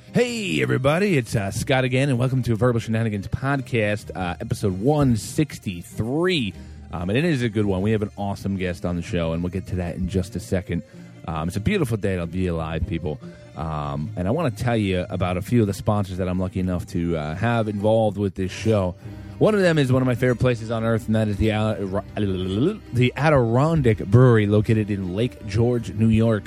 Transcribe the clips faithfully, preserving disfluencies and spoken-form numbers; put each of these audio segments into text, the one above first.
Hey, everybody, it's uh, Scott again, and welcome to Verbal Shenanigans Podcast, uh, episode one sixty-three. Um, and it is a good one. We have an awesome guest on the show, and we'll get to that in just a second. Um, it's a beautiful day to be alive, people. Um, and I want to tell you about a few of the sponsors that I'm lucky enough to uh, have involved with this show. One of them is one of my favorite places on earth, and that is the, uh, the Adirondack Brewery, located in Lake George, New York.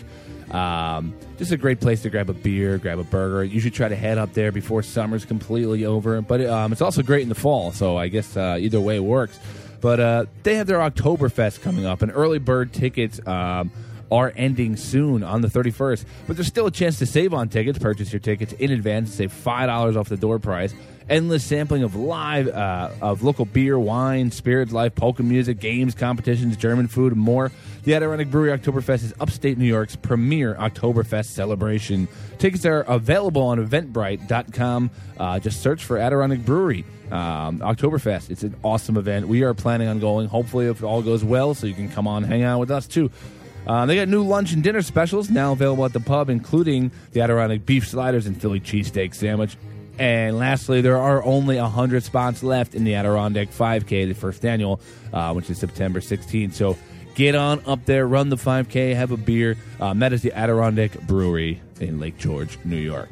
Um, just a great place to grab a beer, grab a burger. You should try to head up there before summer's completely over. But um, it's also great in the fall, so I guess uh, either way it works. But uh, they have their Oktoberfest coming up, and early bird tickets um, are ending soon on the thirty-first. But there's still a chance to save on tickets. Purchase your tickets in advance and save five dollars off the door price. Endless sampling of live, uh, of local beer, wine, spirits, live polka music, games, competitions, German food, and more. The Adirondack Brewery Oktoberfest is upstate New York's premier Oktoberfest celebration. Tickets are available on eventbrite dot com. Uh, just search for Adirondack Brewery um, Oktoberfest. It's an awesome event. We are planning on going, hopefully, if it all goes well, so you can come on, hang out with us, too. Uh, they got new lunch and dinner specials now available at the pub, including the Adirondack Beef Sliders and Philly Cheesesteak Sandwich. And lastly, there are only one hundred spots left in the Adirondack five K, the first annual, uh, which is September sixteenth. So get on up there, run the five K, have a beer. Um, that is the Adirondack Brewery in Lake George, New York.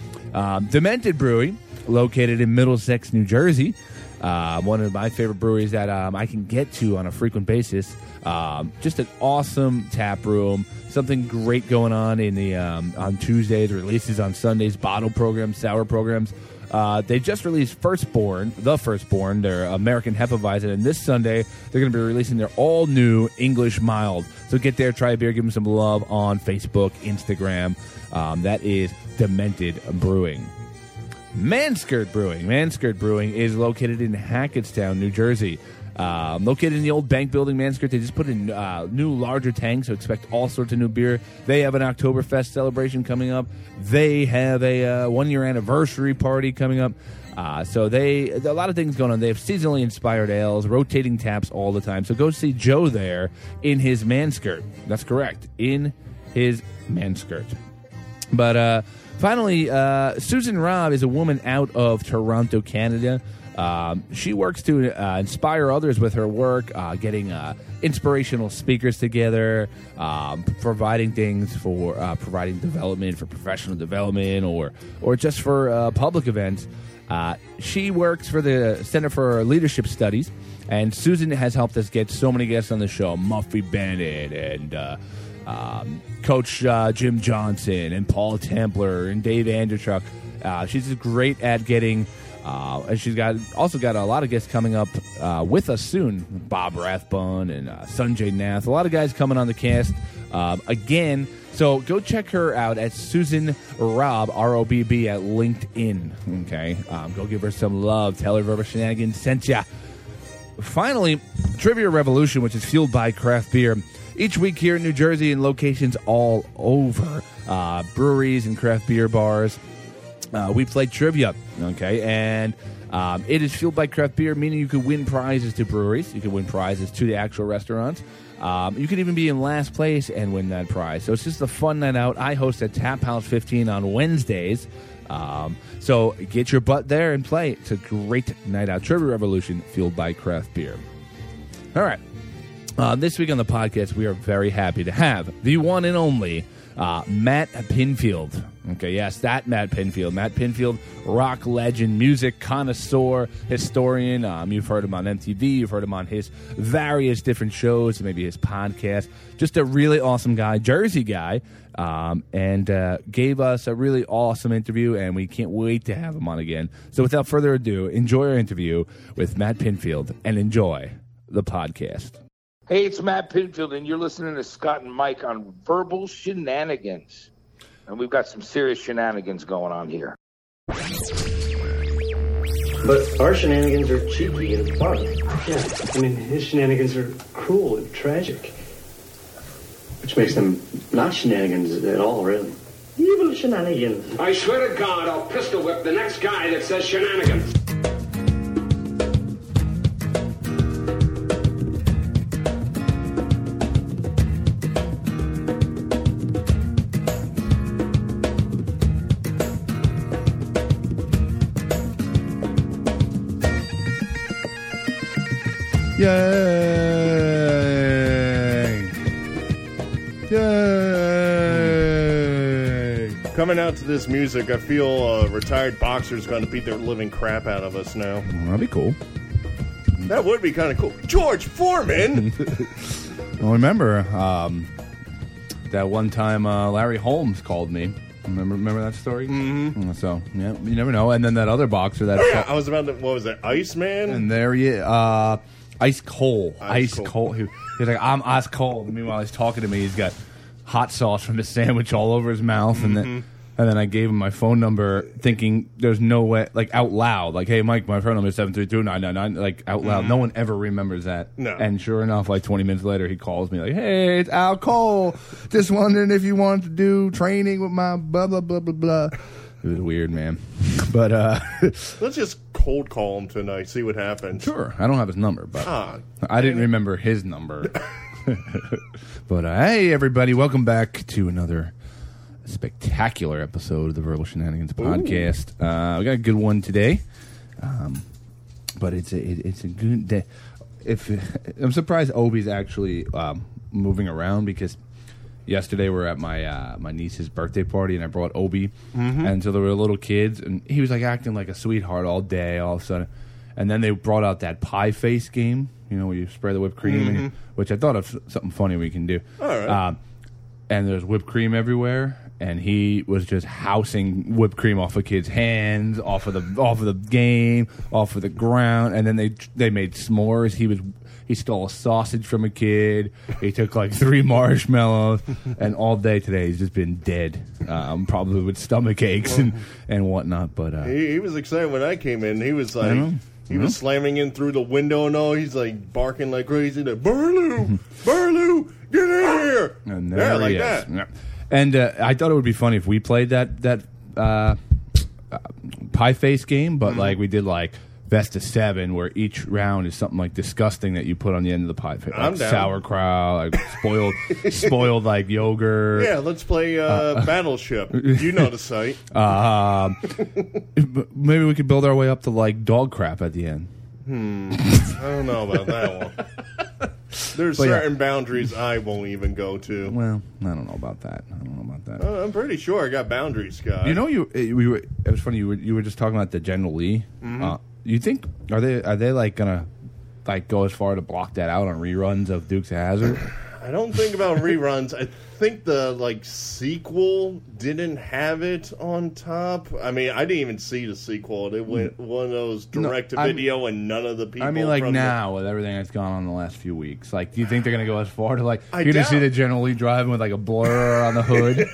Um, Demented Brewery, located in Middlesex, New Jersey. Uh, one of my favorite breweries that um, I can get to on a frequent basis. Um, just an awesome tap room. Something great going on in the um, on Tuesdays, releases on Sundays, bottle programs, sour programs. Uh, they just released Firstborn, the Firstborn, their American Hefeweizen, and this Sunday they're going to be releasing their all-new English Mild. So get there, try a beer, give them some love on Facebook, Instagram. Um, that is Demented Brewing. Manskirt Brewing. Manskirt Brewing is located in Hackettstown, New Jersey. Um, located in the old bank building, Manskirt, they just put in uh, new, larger tanks, so expect all sorts of new beer. They have an Oktoberfest celebration coming up. They have a uh, one-year anniversary party coming up. Uh, so they a lot of things going on. They have seasonally inspired ales, rotating taps all the time. So go see Joe there in his Manskirt. That's correct, in his Manskirt. But uh, finally, uh, Susan Robb is a woman out of Toronto, Canada. Um, she works to uh, inspire others with her work, uh, getting uh, inspirational speakers together, um, providing things for uh, providing development for professional development, or or just for uh, public events. Uh, she works for the Center for Leadership Studies, and Susan has helped us get so many guests on the show: Muffy Bennett and uh, um, Coach uh, Jim Johnson and Paul Templer and Dave Andrechuk. Uh, she's great at getting. Uh, and she's got also got a lot of guests coming up uh, with us soon. Bob Rathbun and uh, Sanjay Nath. A lot of guys coming on the cast um, again. So go check her out at Susan Robb, R O B B, at LinkedIn. Okay, um, go give her some love. Tell her Verbal Shenanigans sent ya. Finally, Trivia Revolution, which is fueled by craft beer. Each week here in New Jersey in locations all over, uh, breweries and craft beer bars. Uh, we play trivia, okay, and um, it is fueled by craft beer, meaning you can win prizes to breweries. You can win prizes to the actual restaurants. Um, you can even be in last place and win that prize. So it's just a fun night out. I host at Tap House fifteen on Wednesdays. Um, so get your butt there and play. It's a great night out. Trivia Revolution, fueled by craft beer. All right. Uh, this week on the podcast, we are very happy to have the one and only Uh, Matt Pinfield. Okay, yes, that Matt Pinfield. Matt Pinfield, rock legend, music connoisseur, historian. Um, you've heard him on M T V. You've heard him on his various different shows, maybe his podcast. Just a really awesome guy, Jersey guy, um, and uh, gave us a really awesome interview, and we can't wait to have him on again. So without further ado, enjoy our interview with Matt Pinfield, and enjoy the podcast. Hey, it's Matt Pinfield, and you're listening to Scott and Mike on Verbal Shenanigans. And we've got some serious shenanigans going on here. But our shenanigans are cheeky and fun. Yeah, I mean, his shenanigans are cruel and tragic. Which makes them not shenanigans at all, really. Evil shenanigans. I swear to God, I'll pistol whip the next guy that says shenanigans. Yay! Yay! Coming out to this music, I feel a retired boxer's going to beat their living crap out of us now. Well, that'd be cool. That would be kind of cool. George Foreman! Well, remember um, that one time uh, Larry Holmes called me. Remember, remember that story? Mm-hmm. So yeah, you never know. And then that other boxer that Oh, yeah, I was about to, what was that, Iceman? and there he is, uh, Ice Cole, Ice Ice Cole. Cole. He, he's like, I'm Ice Cold. Meanwhile, he's talking to me. He's got hot sauce from his sandwich all over his mouth, and then. And then I gave him my phone number, thinking there's no way, like out loud, like, "Hey, Mike, my phone number is seven three two nine nine nine." Like out loud, mm-hmm. No one ever remembers that. No. And sure enough, like twenty minutes later, he calls me like, "Hey, it's Al Cole. Just wondering if you want to do training with my blah blah blah blah blah." It was weird, man. But uh, let's just cold call him tonight, see what happens. Sure, I don't have his number, but ah, I didn't remember his number. But uh, hey, everybody, welcome back to another spectacular episode of the Verbal Shenanigans podcast. Uh, we got a good one today, um, but it's a it, it's a good day. If I'm surprised Obi's actually um, moving around, because yesterday we were at my uh, my niece's birthday party and I brought Obi, mm-hmm. and so there were little kids and he was like acting like a sweetheart all day. All of a sudden, and then they brought out that pie face game, you know, where you spray the whipped cream, mm-hmm. and, which I thought of something funny we can do. All right. Um, and there's whipped cream everywhere. And he was just housing whipped cream off of kids' hands, off of the off of the game, off of the ground, and then they they made s'mores. He was he stole a sausage from a kid. He took like three marshmallows, and all day today he's just been dead, um, probably with stomach aches and, and whatnot. But uh, he, he was excited when I came in. He was like, know. he was slamming in through the window and all. He's like barking like crazy. Like, Burloo, Burloo, get in here! And there yeah, he like is. that. Yeah. And uh, I thought it would be funny if we played that that uh, uh, pie face game, but mm-hmm. like we did like best of seven, where each round is something like disgusting that you put on the end of the pie face, I'm like down. sauerkraut, like spoiled spoiled like yogurt. Yeah, let's play uh, uh, Battleship. You know the site. Uh, maybe we could build our way up to like dog crap at the end. Hmm. I don't know about that one. There's But certain yeah. boundaries I won't even go to. Well, I don't know about that. I don't know about that. Uh, I'm pretty sure I got boundaries, Scott. You know, you we were. It was funny. You were you were just talking about the General Lee. Mm-hmm. Uh, you think are they are they like gonna like go as far to block that out on reruns of Dukes of Hazzard? I don't think about reruns. I think the like sequel didn't have it on top. I mean, I didn't even see the sequel. It went one of those direct to video, no, and none of the people. I mean, like from now the, with everything that's gone on in the last few weeks. Like, do you think they're gonna go as far to like I you're gonna doubt. see the General Lee driving with like a blur on the hood?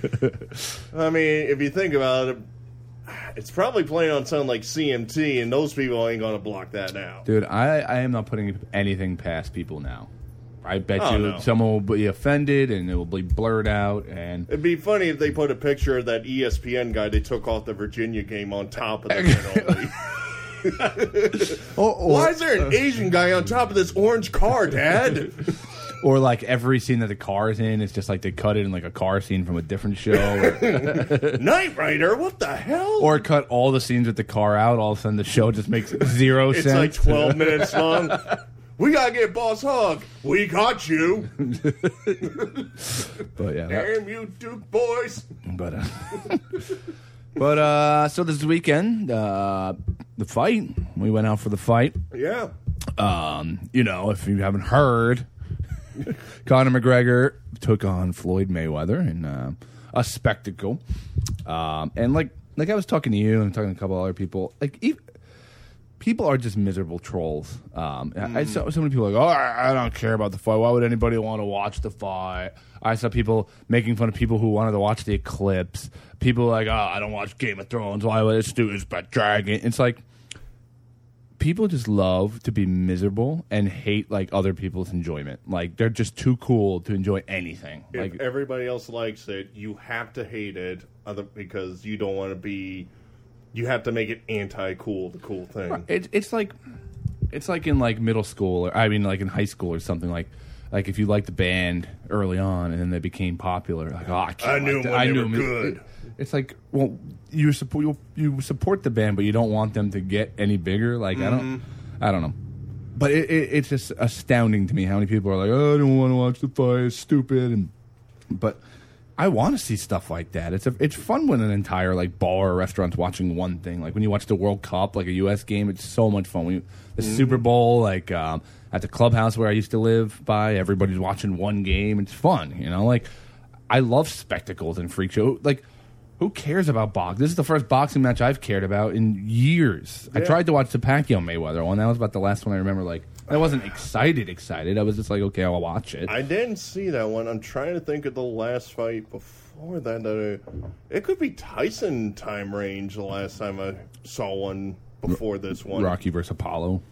I mean, if you think about it, it's probably playing on something like C M T, and those people ain't gonna block that out. Dude, I I am not putting anything past people now. I bet Oh, you no. someone will be offended and it will be blurred out. And It'd be funny if they put a picture of that E S P N guy they took off the Virginia game on top of the penalty. or, or, Why is there an Asian guy on top of this orange car, Dad? or like every scene that the car is in, it's just like they cut it in like a car scene from a different show. Or, Knight Rider, what the hell? or cut all the scenes with the car out. All of a sudden, the show just makes zero it's sense. like twelve minutes long. We gotta get Boss Hog. We got you. But yeah, that- Damn you, Duke boys. but uh, but uh, so this weekend, uh, the fight. We went out for the fight. Yeah. Um, you know, if you haven't heard, Conor McGregor took on Floyd Mayweather in uh, a spectacle. Um, and like like I was talking to you and talking to a couple other people, like even, people are just miserable trolls. Um, I, I saw so many people like, oh, I, I don't care about the fight. Why would anybody want to watch the fight? I saw people making fun of people who wanted to watch the Eclipse. People like, oh, I don't watch Game of Thrones. Why would it do this about Dragon? It's like people just love to be miserable and hate like other people's enjoyment. Like they're just too cool to enjoy anything. If Like everybody else likes it, you have to hate it other because you don't want to be. You have to make it anti-cool, the cool thing. It's it's like it's like in like middle school, or I mean like in high school or something. Like like if you liked the band early on and then they became popular, like oh I, can't I knew like them that. when I they knew were them. good. It- it's like well you support you, you support the band, but you don't want them to get any bigger. Like I don't I don't know. but it, it, it's just astounding to me how many people are like, oh, I don't want to watch the fight, it's stupid. And but I want to see stuff like that. It's a, it's fun when an entire like bar or restaurant's watching one thing. Like when you watch the World Cup, like a U S game, it's so much fun. When you, the mm-hmm. Super Bowl, like um, at the clubhouse where I used to live by, everybody's watching one game. It's fun, you know. Like I love spectacles and freak show. Like who cares about boxing? This is the first boxing match I've cared about in years. Yeah. I tried to watch the Pacquiao Mayweather one. That was about the last one I remember. Like I wasn't excited, excited. I was just like, okay, I'll watch it. I didn't see that one. I'm trying to think of the last fight before that. that I, it could be Tyson time range the last time I saw one before this one. Rocky versus Apollo.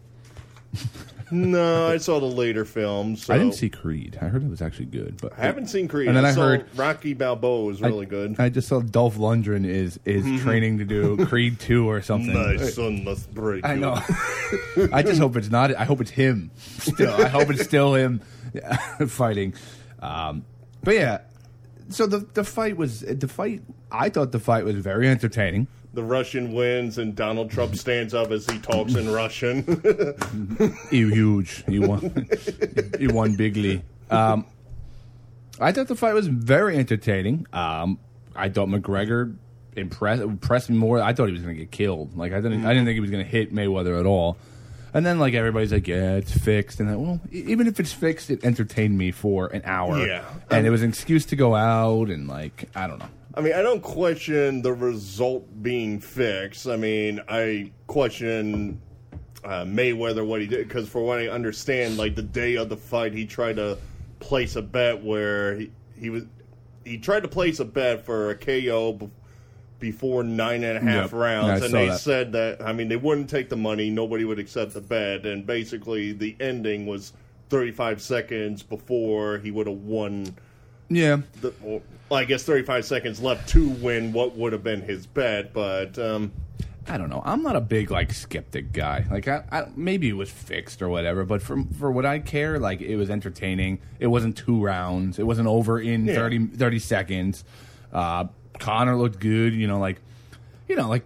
No, I saw the later films. So. I didn't see Creed. I heard it was actually good, but I haven't seen Creed. And then I, I saw heard Rocky Balboa was really I, good. I just saw Dolph Lundgren is is training to do Creed two or something. My son must break. I know. I just hope it's not. I hope it's him. Still, I hope it's still him fighting. Um, but yeah, so the the fight was the fight. I thought the fight was very entertaining. The Russian wins, and Donald Trump stands up as he talks in Russian. You huge. You won. You won bigly. Um, I thought the fight was very entertaining. Um, I thought McGregor impressed impressed me more. I thought he was going to get killed. Like I didn't. I didn't think he was going to hit Mayweather at all. And then like everybody's like, yeah, it's fixed. And then, well, even if it's fixed, it entertained me for an hour. Yeah, and um, it was an excuse to go out and like I don't know. I mean, I don't question the result being fixed. I mean, I question uh, Mayweather, what he did, because for what I understand, like the day of the fight, he tried to place a bet where he, he was he tried to place a bet for a K O b- before nine and a half yep. rounds, yeah, and they that. said that, I mean, they wouldn't take the money, nobody would accept the bet, and basically the ending was thirty-five seconds before he would have won. Yeah. The, well, I guess thirty-five seconds left to win what would have been his bet, but um, I don't know. I'm not a big like skeptic guy. Like, I, I, maybe it was fixed or whatever, but for for what I care, like it was entertaining. It wasn't two rounds. It wasn't over in yeah. thirty, thirty seconds. Uh, Conor looked good. You know, like you know, like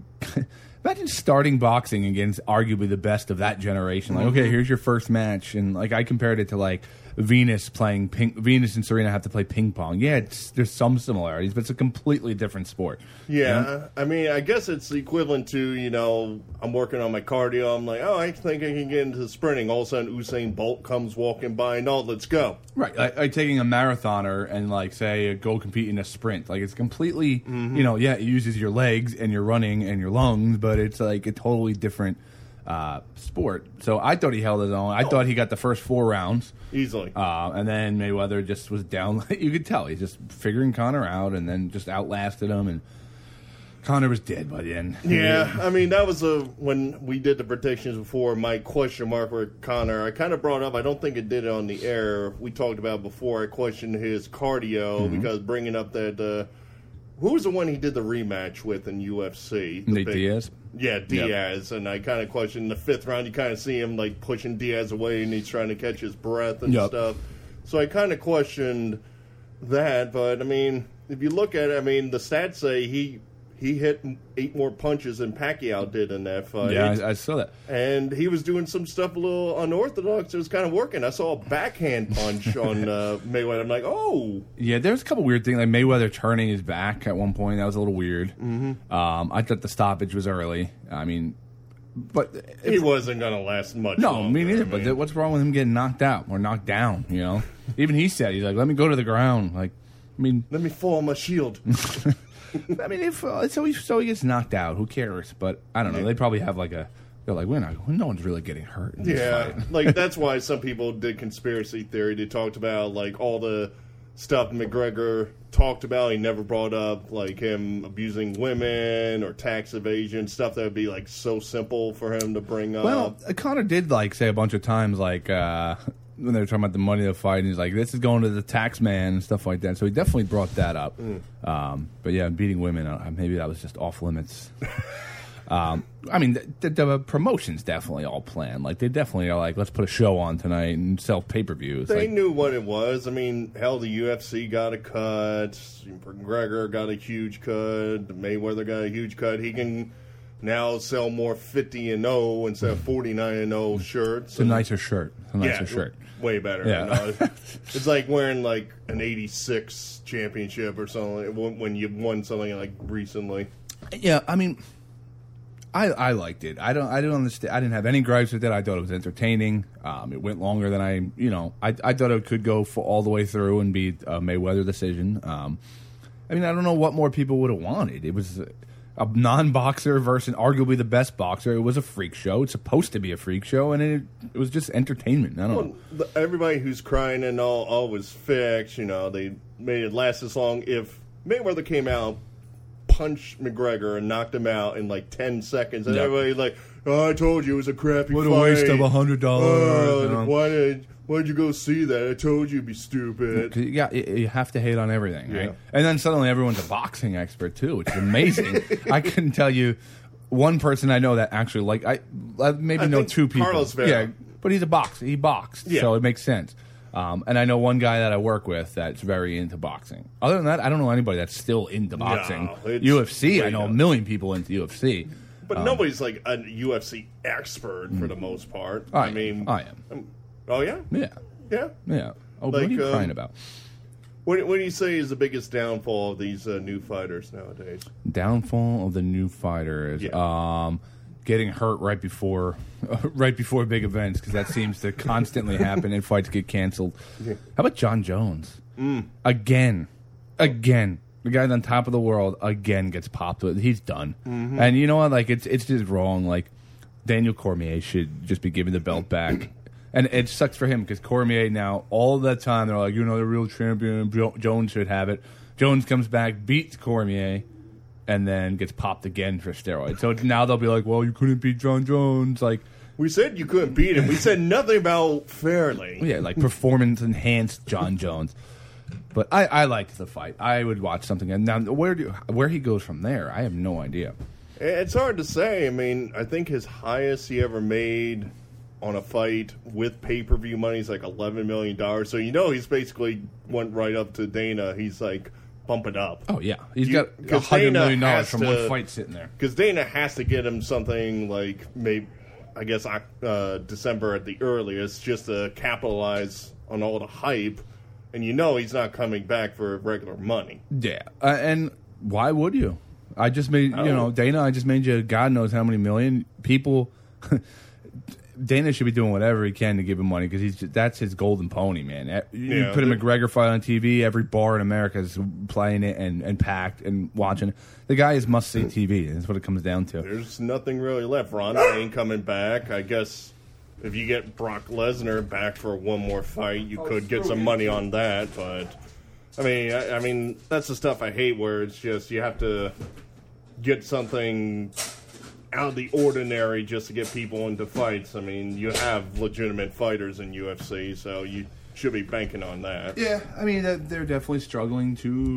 imagine starting boxing against arguably the best of that generation. Like, okay, here's your first match, and like I compared it to like Venus playing ping, Venus and Serena have to play ping pong. Yeah, it's, there's some similarities, but it's a completely different sport. Yeah, you know? I mean, I guess it's equivalent to, you know, I'm working on my cardio. I'm like, oh, I think I can get into sprinting. All of a sudden, Usain Bolt comes walking by, and oh, let's go. Right, like, like taking a marathoner and like say go compete in a sprint. Like it's completely, mm-hmm. you know, yeah, it uses your legs and your running and your lungs, but it's like a totally different uh, sport. So I thought he held his own. I oh. thought he got the first four rounds easily, uh, and then Mayweather just was down. You could tell he's just figuring Conor out, and then just outlasted him, and Conor was dead by the end. Yeah, I mean that was a when we did the predictions before. My question mark for Conor, I kind of brought up. I don't think it did it on the air. We talked about before. I questioned his cardio mm-hmm. because bringing up that. Uh, Who was the one he did the rematch with in U F C? Nate big, Diaz? Yeah, Diaz. Yep. And I kind of questioned in the fifth round, you kind of see him like pushing Diaz away and he's trying to catch his breath and yep. stuff. So I kind of questioned that. But, I mean, if you look at it, I mean, the stats say he he hit eight more punches than Pacquiao did in that fight. Yeah, I, I saw that. And he was doing some stuff a little unorthodox. It was kind of working. I saw a backhand punch on uh, Mayweather. I'm like, oh. Yeah, there's a couple weird things. Like Mayweather turning his back at one point. That was a little weird. Mm-hmm. Um, I thought the stoppage was early. I mean, but... If, he wasn't going to last much No, longer, me neither. I mean. But what's wrong with him getting knocked out or knocked down, you know? Even he said, he's like, let me go to the ground. Like, I mean... Let me fall on my shield. I mean, if uh, so, he, so he gets knocked out. Who cares? But I don't know. They probably have like a. They're like, we're not. No one's really getting hurt. In this yeah, fight. Like that's why some people did conspiracy theory. They talked about like all the stuff McGregor talked about. He never brought up like him abusing women or tax evasion stuff that would be like so simple for him to bring up. Well, Conor did like say a bunch of times like. Uh, when they were talking about the money of the fight, and he's like, this is going to the tax man and stuff like that. So he definitely brought that up. Mm. Um, but yeah, beating women, uh, maybe that was just off limits. um, I mean, the, the, the promotion's definitely all planned. Like, they definitely are like, let's put a show on tonight and sell pay-per-views. They like, knew what it was. I mean, hell, the U F C got a cut. McGregor got a huge cut. Mayweather got a huge cut. He can now sell more fifty and oh instead of forty-nine and oh shirts. It's a nicer shirt. It's a nicer yeah, shirt. Way better. Yeah. You know? It's like wearing like an eighty-six championship or something when when you won something like recently. Yeah, I mean, I I liked it. I don't I don't understand. I didn't have any gripes with it. I thought it was entertaining. Um, it went longer than I you know I I thought it could go for all the way through and be a Mayweather decision. Um, I mean, I don't know what more people would have wanted. It was a non-boxer versus arguably the best boxer. It was a freak show. It's supposed to be a freak show, and it it was just entertainment. I don't well, know. The, everybody who's crying and all, all was fixed, you know, they made it last this long. If Mayweather came out, punched McGregor, and knocked him out in like ten seconds, and yep. everybody like, oh, I told you it was a crappy what fight. What a waste of a hundred dollars. Oh, you know? Why did Why'd you go see that? I told you you'd be stupid. You, got, you have to hate on everything, right? Yeah. And then suddenly everyone's a boxing expert too, which is amazing. I couldn't tell you one person I know that actually like I, I maybe I know think two people. Carlos Vera. Yeah, but he's a boxer. He boxed, Yeah. so it makes sense. Um, and I know one guy that I work with that's very into boxing. Other than that, I don't know anybody that's still into boxing. it's U F C, I way know a down. million people into U F C. But Um, nobody's like a U F C expert for the most part. I I mean, I am. um, oh yeah, Yeah, yeah. yeah. Oh, what Like, are you um, crying about? What, what do you say is the biggest downfall of these uh, new fighters nowadays? Downfall of the new fighters. Yeah. Um, getting hurt right before, right before big events because that seems to constantly happen and fights get canceled. Yeah. How about John Jones? Mm. Again, again, the guy on top of the world again gets popped with. He's done, Mm-hmm. and you know what? Like it's it's just wrong. Like Daniel Cormier should just be given the belt back. And it sucks for him because Cormier now, all the time, they're like, you know, the real champion, Jo- Jones should have it. Jones comes back, beats Cormier, and then gets popped again for steroids. So now they'll be like, well, you couldn't beat John Jones. Like, We said you couldn't beat him. We said nothing about fairly. yeah, like performance-enhanced John Jones. But I, I liked the fight. I would watch something. And now, where, do, where he goes from there, I have no idea. It's hard to say. I mean, I think his highest he ever made on a fight with pay-per-view money is like eleven million dollars. So you know he's basically went right up to Dana. He's like, bump it up. Oh, yeah. He's You- got one 'cause hundred Dana million dollars has from to- one fight sitting there. Because Dana has to get him something like maybe, I guess, uh, December at the earliest, just to capitalize on all the hype. And you know he's not coming back for regular money. Yeah, uh, and why would you? I just made I you don't know know. Dana. I just made you God knows how many million people. Dana should be doing whatever he can to give him money because he's just, that's his golden pony, man. Uh, You Yeah, put a the- McGregor fight on T V, every bar in America is playing it and, and packed and watching it. The guy is must see T V. That's what it comes down to. There's nothing really left. Ronda ain't coming back. I guess if you get Brock Lesnar back for one more fight, you could get some money on that. But I mean, I, I mean, that's the stuff I hate. Where it's just you have to get something out of the ordinary just to get people into fights. I mean, you have legitimate fighters in U F C, so you should be banking on that. Yeah, I mean they're they're definitely struggling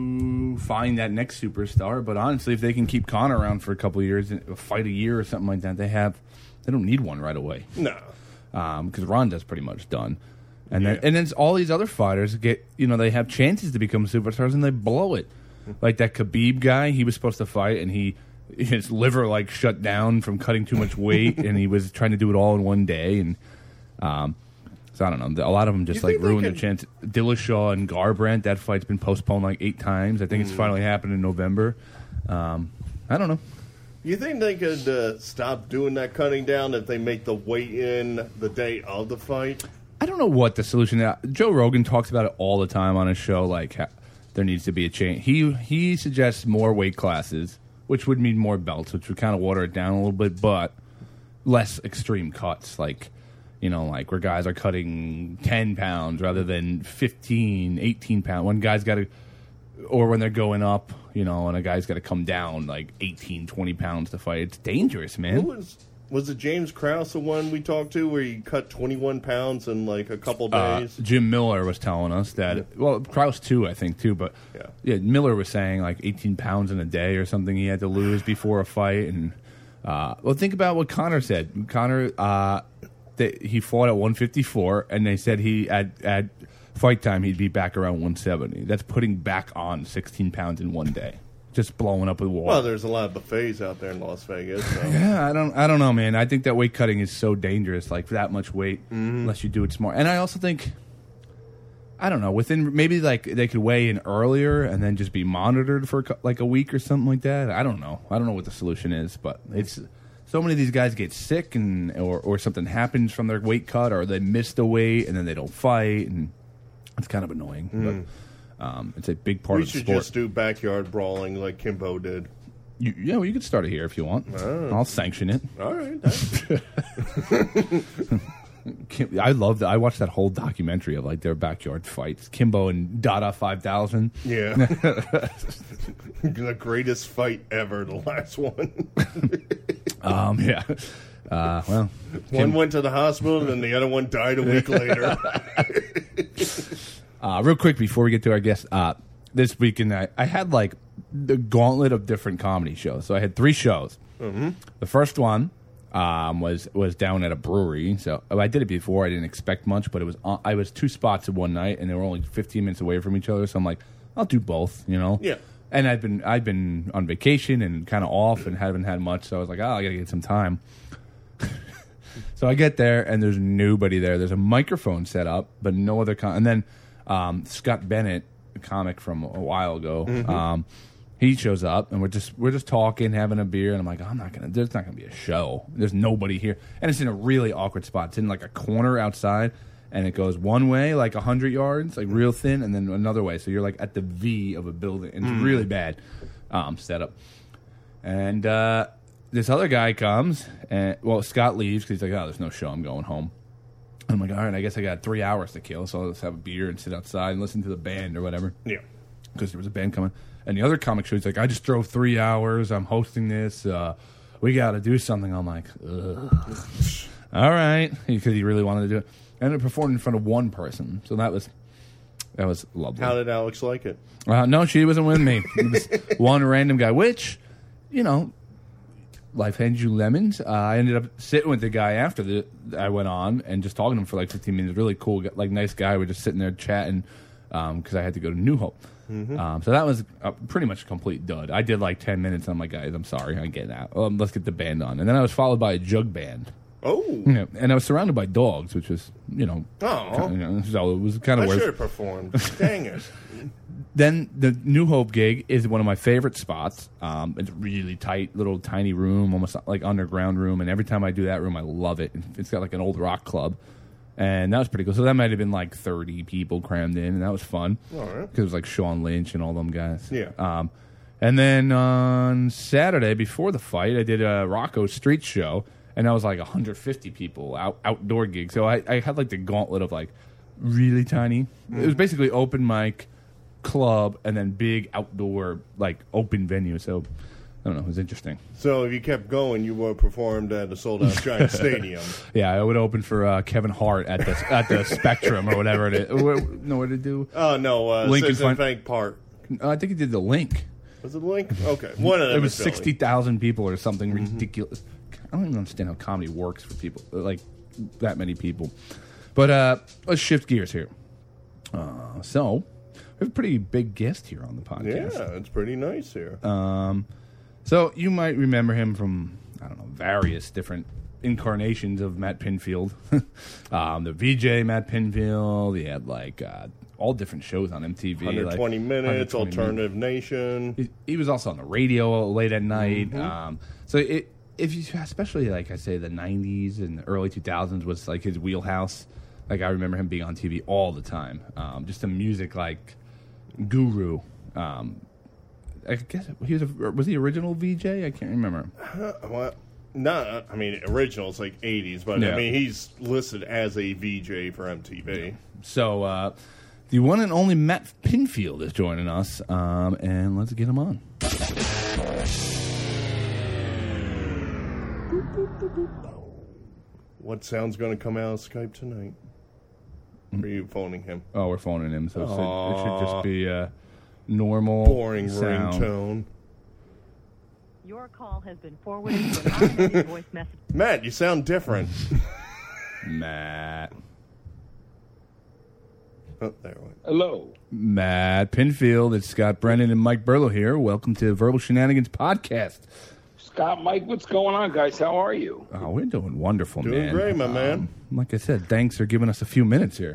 to find that next superstar. But honestly, if they can keep Conor around for a couple of years, a fight a year or something like that, they have they don't need one right away. No. Because Ronda's pretty much done, and then Yeah. and then all these other fighters get you know they have chances to become superstars and they blow it. Like that Khabib guy, he was supposed to fight and he his liver like shut down from cutting too much weight, and he was trying to do it all in one day. And um, so I don't know, a lot of them just You like think they ruined their could- chance. Dillashaw and Garbrandt, that fight's been postponed like eight times. I think Mm. it's finally happened in November. Um, I don't know. You think they could uh, stop doing that cutting down if they make the weigh-in the day of the fight? I don't know what the solution is. Joe Rogan talks about it all the time on his show, like ha- there needs to be a change. He he suggests more weight classes, which would mean more belts, which would kind of water it down a little bit, but less extreme cuts, like, you know, like where guys are cutting ten pounds rather than fifteen, eighteen pounds. When guys got to, or when they're going up, you know, and a guy's got to come down like eighteen, twenty pounds to fight. It's dangerous, Who man. was was it James Krause, the one we talked to, where he cut twenty-one pounds in like a couple Uh, days? Jim Miller was telling us that. Well, Krause too, I think too. But Yeah. yeah, Miller was saying like eighteen pounds in a day or something he had to lose before a fight. And uh, well, think about what Conor said. Conor, uh, they, he fought at one fifty-four, and they said he at at fight time he'd be back around one seventy. That's putting back on sixteen pounds in one day. just blowing up with water. Well, there's a lot of buffets out there in Las Vegas. So. Yeah, I don't, I don't know, man. I think that weight cutting is so dangerous, like that much weight, mm-hmm. unless you do it smart. And I also think, I don't know, within maybe like they could weigh in earlier and then just be monitored for like a week or something like that. I don't know. I don't know what the solution is, but it's so many of these guys get sick and or or something happens from their weight cut, or they miss the weight and then they don't fight, and it's kind of annoying. Mm. But, Um, it's a big part we of the sport. We should just do backyard brawling like Kimbo did. You, yeah, well, you could start it here if you want. Oh. I'll sanction it. All right. Kim, I love that. I watched that whole documentary of like their backyard fights. Kimbo and Dada five thousand. Yeah. The greatest fight ever, the last one. um, yeah. Uh, well, one Kim- went to the hospital and the other one died a week later. Uh, real quick before we get to our guest, uh, this weekend I, I had like the gauntlet of different comedy shows. So I had three shows. Mm-hmm. The first one um, was was down at a brewery. So I did it before. I didn't expect much, but it was on, I was two spots in one night, and they were only fifteen minutes away from each other. So I'm like, I'll do both, you know. Yeah. And I've been I've been on vacation and kind of off and haven't had much. So I was like, oh, I gotta get some time. So I get there and there's nobody there. There's a microphone set up, but no other con- and then. Um, Scott Bennett, a comic from a while ago, mm-hmm. um, he shows up and we're just we're just talking, having a beer, and I'm like, oh, I'm not gonna. There's not gonna be a show. There's nobody here, and it's in a really awkward spot. It's in like a corner outside, and it goes one way like a hundred yards, like real thin, and then another way. So you're like at the V of a building, and it's mm. really bad um, setup. And uh, this other guy comes, and well, Scott leaves because he's like, oh, there's no show. I'm going home. I'm like, all right, I guess I got three hours to kill, so I'll just have a beer and sit outside and listen to the band or whatever. Yeah. Because there was a band coming. And the other comic show, he's like, I just drove three hours. I'm hosting this. Uh, we got to do something. I'm like, ugh. All right. Because he really wanted to do it. And it performed in front of one person. So that was that was lovely. How did Alex like it? Uh, no, she wasn't with me. It was one random guy, which, you know, life hands you lemons. Uh, I ended up sitting with the guy after the I went on and just talking to him for like fifteen minutes. Really cool, like nice guy. We're just sitting there chatting because um, I had to go to New Hope. Mm-hmm. Um, so that was a, pretty much a complete dud. I did like ten minutes. And I'm like, guys, I'm sorry, I'm getting out. Um, let's get the band on. And then I was followed by a jug band. Oh, you know, and I was surrounded by dogs, which was you know, oh, you know so it was kind of I worse. should have performed. Dang it. Then the New Hope gig is one of my favorite spots. Um, it's a really tight, little tiny room, almost like underground room. And every time I do that room, I love it. It's got like an old rock club. And that was pretty cool. So that might have been like thirty people crammed in, and that was fun. All right. Because it was like Sean Lynch and all them guys. Yeah. Um, and then on Saturday, before the fight, I did a Rocco Street show, and that was like one hundred fifty people, out, outdoor gig. So I, I had like the gauntlet of like really tiny. Mm. It was basically open mic, club, and then big outdoor like open venue. So I don't know, it was interesting. So if you kept going, you would have performed at a sold out giant stadium. Yeah, I would open for uh, Kevin Hart at the at the Spectrum or whatever it is. No, what did it do? Oh no, uh, Lincoln Citizen Fin- Bank Park. Uh, I think he did the Link. Was it the Link? Okay, one of them. It was Philly. sixty thousand people or something Mm-hmm. ridiculous. I don't even understand how comedy works for people like that many people. But uh, let's shift gears here. Uh, so. We have a pretty big guest here on the podcast. Yeah, it's pretty nice here. Um, so you might remember him from, I don't know, various different incarnations of Matt Pinfield. um, the V J Matt Pinfield. He had like uh, all different shows on M T V. one hundred twenty like minutes, one hundred twenty Alternative minutes. Nation. He, he was also on the radio late at night. Mm-hmm. Um, so it, if you, especially like I say, the nineties and the early two thousands was like his wheelhouse. Like I remember him being on T V all the time. Um, just a music like guru. Um, I guess he was a, was he original V J? I can't remember. Uh, well, no, I mean original's like eighties, but Yeah. I mean he's listed as a V J for M T V. So uh, the one and only Matt Pinfield is joining us, um, and let's get him on. What sound's going to come out of Skype tonight? Or are you phoning him? Oh, we're phoning him, so it should, it Aw. should just be a normal Boring sound. ringtone. Your call has been forwarded to an automated voice message. Matt, you sound different. Matt. Oh, there we went. Hello. Matt Pinfield, it's Scott Brennan and Mike Burlow here. Welcome to Verbal Shenanigans Podcast. Scott, Mike, what's going on, guys? How are you? Oh, we're doing wonderful, Doing man. great, my man. Um, like I said, thanks for giving us a few minutes here.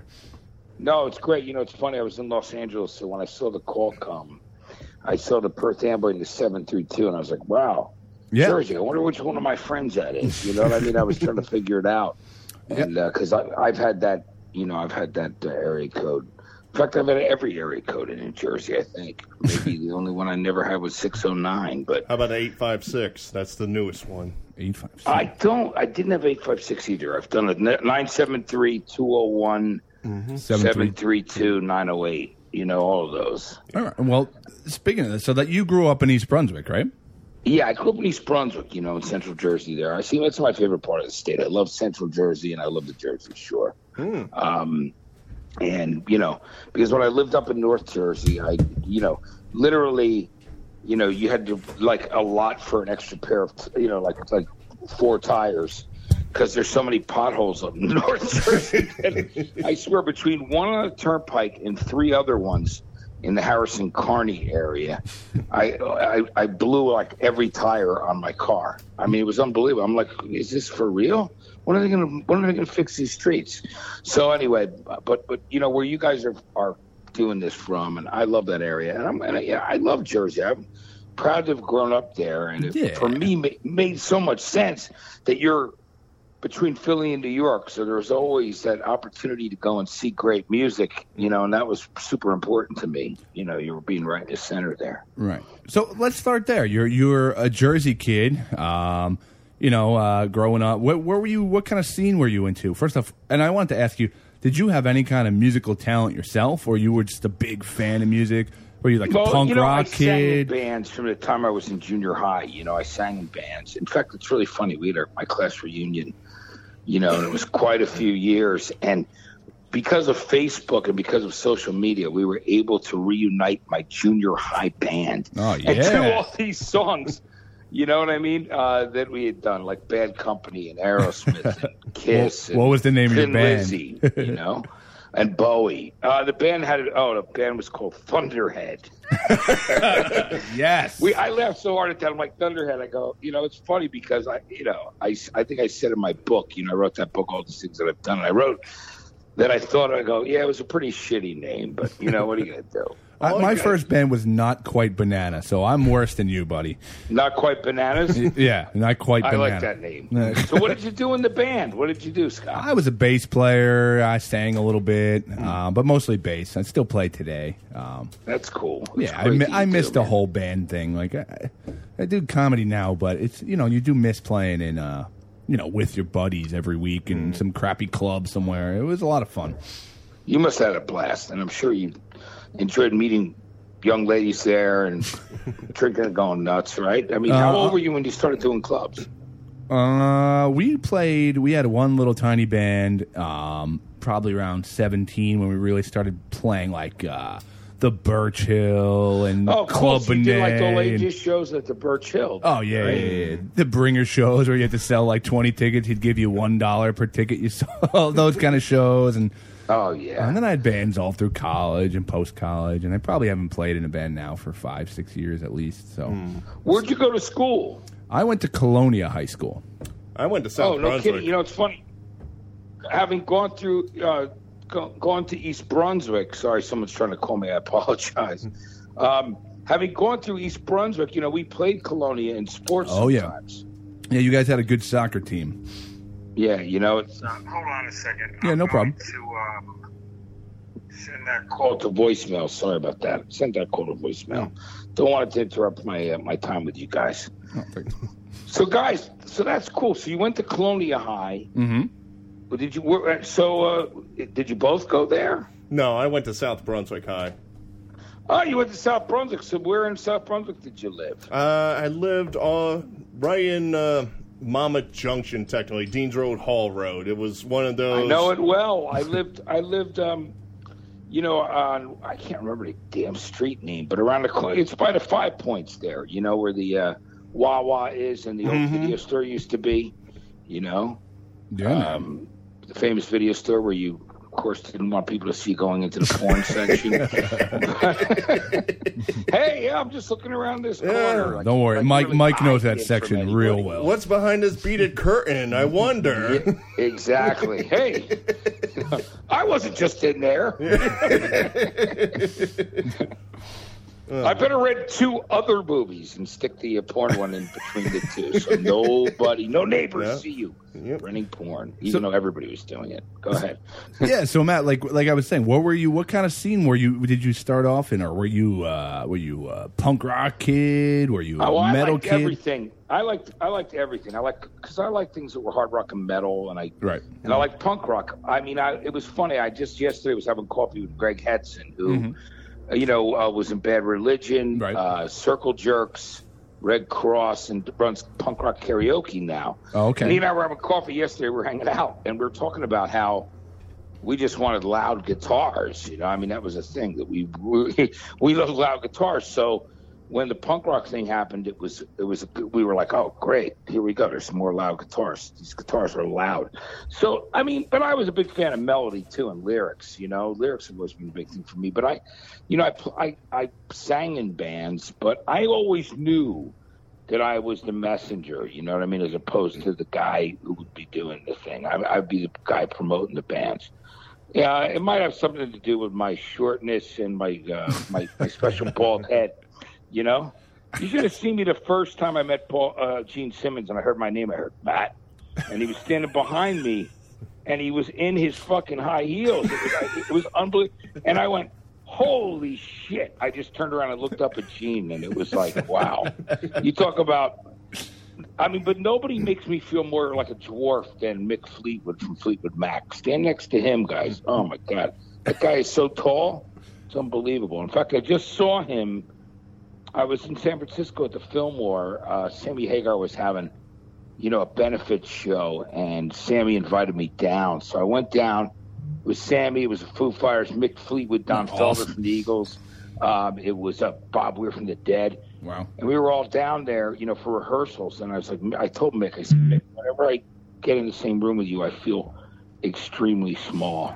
No, it's great. You know, it's funny. I was in Los Angeles, so when I saw the call come, I saw the Perth Amboy in the seven three two, and I was like, wow. Yeah. Jersey, I wonder which one of my friends that is. You know what I mean? I was trying to figure it out. And because uh, I've had that, you know, I've had that uh, area code. In fact, I've had every area code in New Jersey, I think. Maybe the only one I never had was six oh nine. But How about eight five six? That's the newest one. eight five six. I don't, I didn't have eight five six either. I've done it nine seven three, two oh one, seven three two, nine oh eight. You know, all of those. All right. Well, speaking of this, so that you grew up in East Brunswick, right? Yeah, I grew up in East Brunswick, you know, in Central Jersey there. I see that's my favorite part of the state. I love Central Jersey, and I love the Jersey Shore. Mm. Um, and, you know, because when I lived up in North Jersey, I, you know, literally, you know, you had to, like, a lot for an extra pair of, you know, like, like four tires. Because there's so many potholes up in North Jersey. And I swear, between one on the turnpike and three other ones in the Harrison Kearney area, I, I I blew like every tire on my car. I mean, it was unbelievable. I'm like, is this for real? When are they gonna When are they gonna fix these streets? So anyway, but but you know where you guys are are doing this from, and I love that area, and I'm and I, yeah, I love Jersey. I'm proud to have grown up there, and it, Yeah. for me, ma- made so much sense that you're between Philly and New York, so there was always that opportunity to go and see great music, you know, and that was super important to me. You know, you were being right in the center there. Right. So let's start there. You're you're a Jersey kid. Um, you know, uh, growing up, where, where were you? What kind of scene were you into? First off, and I wanted to ask you, did you have any kind of musical talent yourself, or you were just a big fan of music? Were you like well, a punk you know, rock I kid? sang in bands from the time I was in junior high. You know, I sang in bands. In fact, it's really funny. We had our, my class reunion, you know, and it was quite a few years. And because of Facebook and because of social media, we were able to reunite my junior high band Oh, and do yeah. all these songs. You know what I mean? Uh, that we had done, like Bad Company and Aerosmith and Kiss. What- what was the name of your Thin band? Lizzy, you know, and Bowie. Uh, the band had oh, the band was called Thunderhead. Yes. We I laughed so hard at that. I'm like Thunderhead. I go, you know, it's funny because I, you know, I, I think I said in my book, you know, I wrote that book, all these things that I've done. And I wrote that I thought I go, yeah, it was a pretty shitty name, but you know, what are you gonna do? I, All my you first band was Not Quite Banana, so I'm worse than you, buddy. Not Quite Bananas. Yeah, Not Quite I Banana. like that name. So what did you do in the band? What did you do, Scott? I was a bass player. I sang a little bit, uh, but mostly bass. I still play today. Um, That's cool. That's yeah, I, great mi- that I you missed do, the man. whole band thing. Like I, I do comedy now, but it's you know you do miss playing in uh you know with your buddies every week in some crappy club somewhere. It was a lot of fun. You must have had a blast, and I'm sure you enjoyed meeting young ladies there and drinking and going nuts, right? I mean, how Uh, old were you when you started doing clubs? Uh, we played. We had one little tiny band, um, probably around seventeen when we really started playing like uh, the Birch Hill and Oh, cool. Club So you did like Benet the and- ages shows at the Birch Hill. Oh yeah, right? yeah, yeah, the bringer shows where you had to sell like twenty tickets. He'd give you one dollar per ticket. You saw those kind of shows, and Oh, yeah. and then I had bands all through college and post college, and I probably haven't played in a band now for five, six years at least. So Where'd you go to school? I went to Colonia High School. I went to South Oh, no Brunswick. kidding. You know, it's funny. Having gone through, uh, go, gone to East Brunswick. Sorry, someone's trying to call me. I apologize. Um, having gone through East Brunswick, you know, we played Colonia in sports Oh, yeah. sometimes. Yeah, you guys had a good soccer team. Yeah, you know, it's, Uh, hold on a second. Yeah, I'm no going problem. To um, send that call. call to voicemail. Sorry about that. Send that call to voicemail. Don't want it to interrupt my uh, my time with you guys. Oh, thanks. So, guys, so that's cool. So you went to Colonia High. Mm-hmm. Well, did you? were- So, uh, did you both go there? No, I went to South Brunswick High. Oh, you went to South Brunswick. So, where in South Brunswick did you live? Uh, I lived uh, right in uh, Monmouth Junction, technically, Deans Road, Hall Road. It was one of those. I know it well. I lived. I lived. Um, you know, on I can't remember the damn street name, but around the cl- it's by the Five Points there. You know where the uh, Wawa is and the old Mhm. video store used to be. You know, Yeah. um, the famous video store where you course, didn't want people to see going into the porn section. Hey, yeah, I'm just looking around this corner. Yeah. Like, Don't worry, like Mike. really Mike knows hide that it section from real anybody. well. What's behind this beaded curtain? I wonder. Yeah, exactly. Hey, I wasn't just in there. I better rent two other movies and stick the uh, porn one in between the two, so nobody, no neighbors Yeah. see you Yep. renting porn, even though everybody was doing it. Go ahead. Yeah, so Matt, like like I was saying, what were you? What kind of scene were you? Did you start off in, or were you uh, were you a punk rock kid? Were you a Oh, I metal liked kid? everything. I liked I liked everything. I like because I like things that were hard rock and metal, and I Right. and I like punk rock. I mean, I it was funny. I just yesterday was having coffee with Greg Hetson, who. Mm-hmm. Uh, you know, uh, was in Bad Religion, Right. uh, Circle Jerks, Red Cross, and runs punk rock karaoke now. Oh, okay. And he and I were having coffee yesterday. We were hanging out, and we were talking about how we just wanted loud guitars. You know, I mean, that was a thing that we we, we love loud guitars. So when the punk rock thing happened, it was it was we were like, oh, great, here we go. There's some more loud guitars. These guitars are loud. So I mean, but I was a big fan of melody too and lyrics. You know, lyrics have always been a big thing for me. But I, you know, I pl- I, I sang in bands, but I always knew that I was the messenger. You know what I mean, as opposed to the guy who would be doing the thing. I, I'd be the guy promoting the bands. Yeah, it might have something to do with my shortness and my uh, my, my special bald head. You know, you should have seen me the first time I met Paul uh, Gene Simmons, and I heard my name. I heard Matt, and he was standing behind me, and he was in his fucking high heels. It was, it was unbelievable. And I went, "Holy shit!" I just turned around and looked up at Gene, and it was like, "Wow." You talk about, I mean, but nobody makes me feel more like a dwarf than Mick Fleetwood from Fleetwood Mac. Stand next to him, guys. Oh my God, that guy is so tall. It's unbelievable. In fact, I just saw him. I was in San Francisco at the Fillmore. Uh, Sammy Hagar was having, you know, a benefit show, and Sammy invited me down. So I went down. It was Sammy. It was the Foo Fighters, Mick Fleetwood, Don Awesome. Felder from the Eagles. Um, it was uh, Bob Weir from the Dead. Wow. And we were all down there, you know, for rehearsals. And I was like, I told Mick, I said, Mick, whenever I get in the same room with you, I feel extremely small.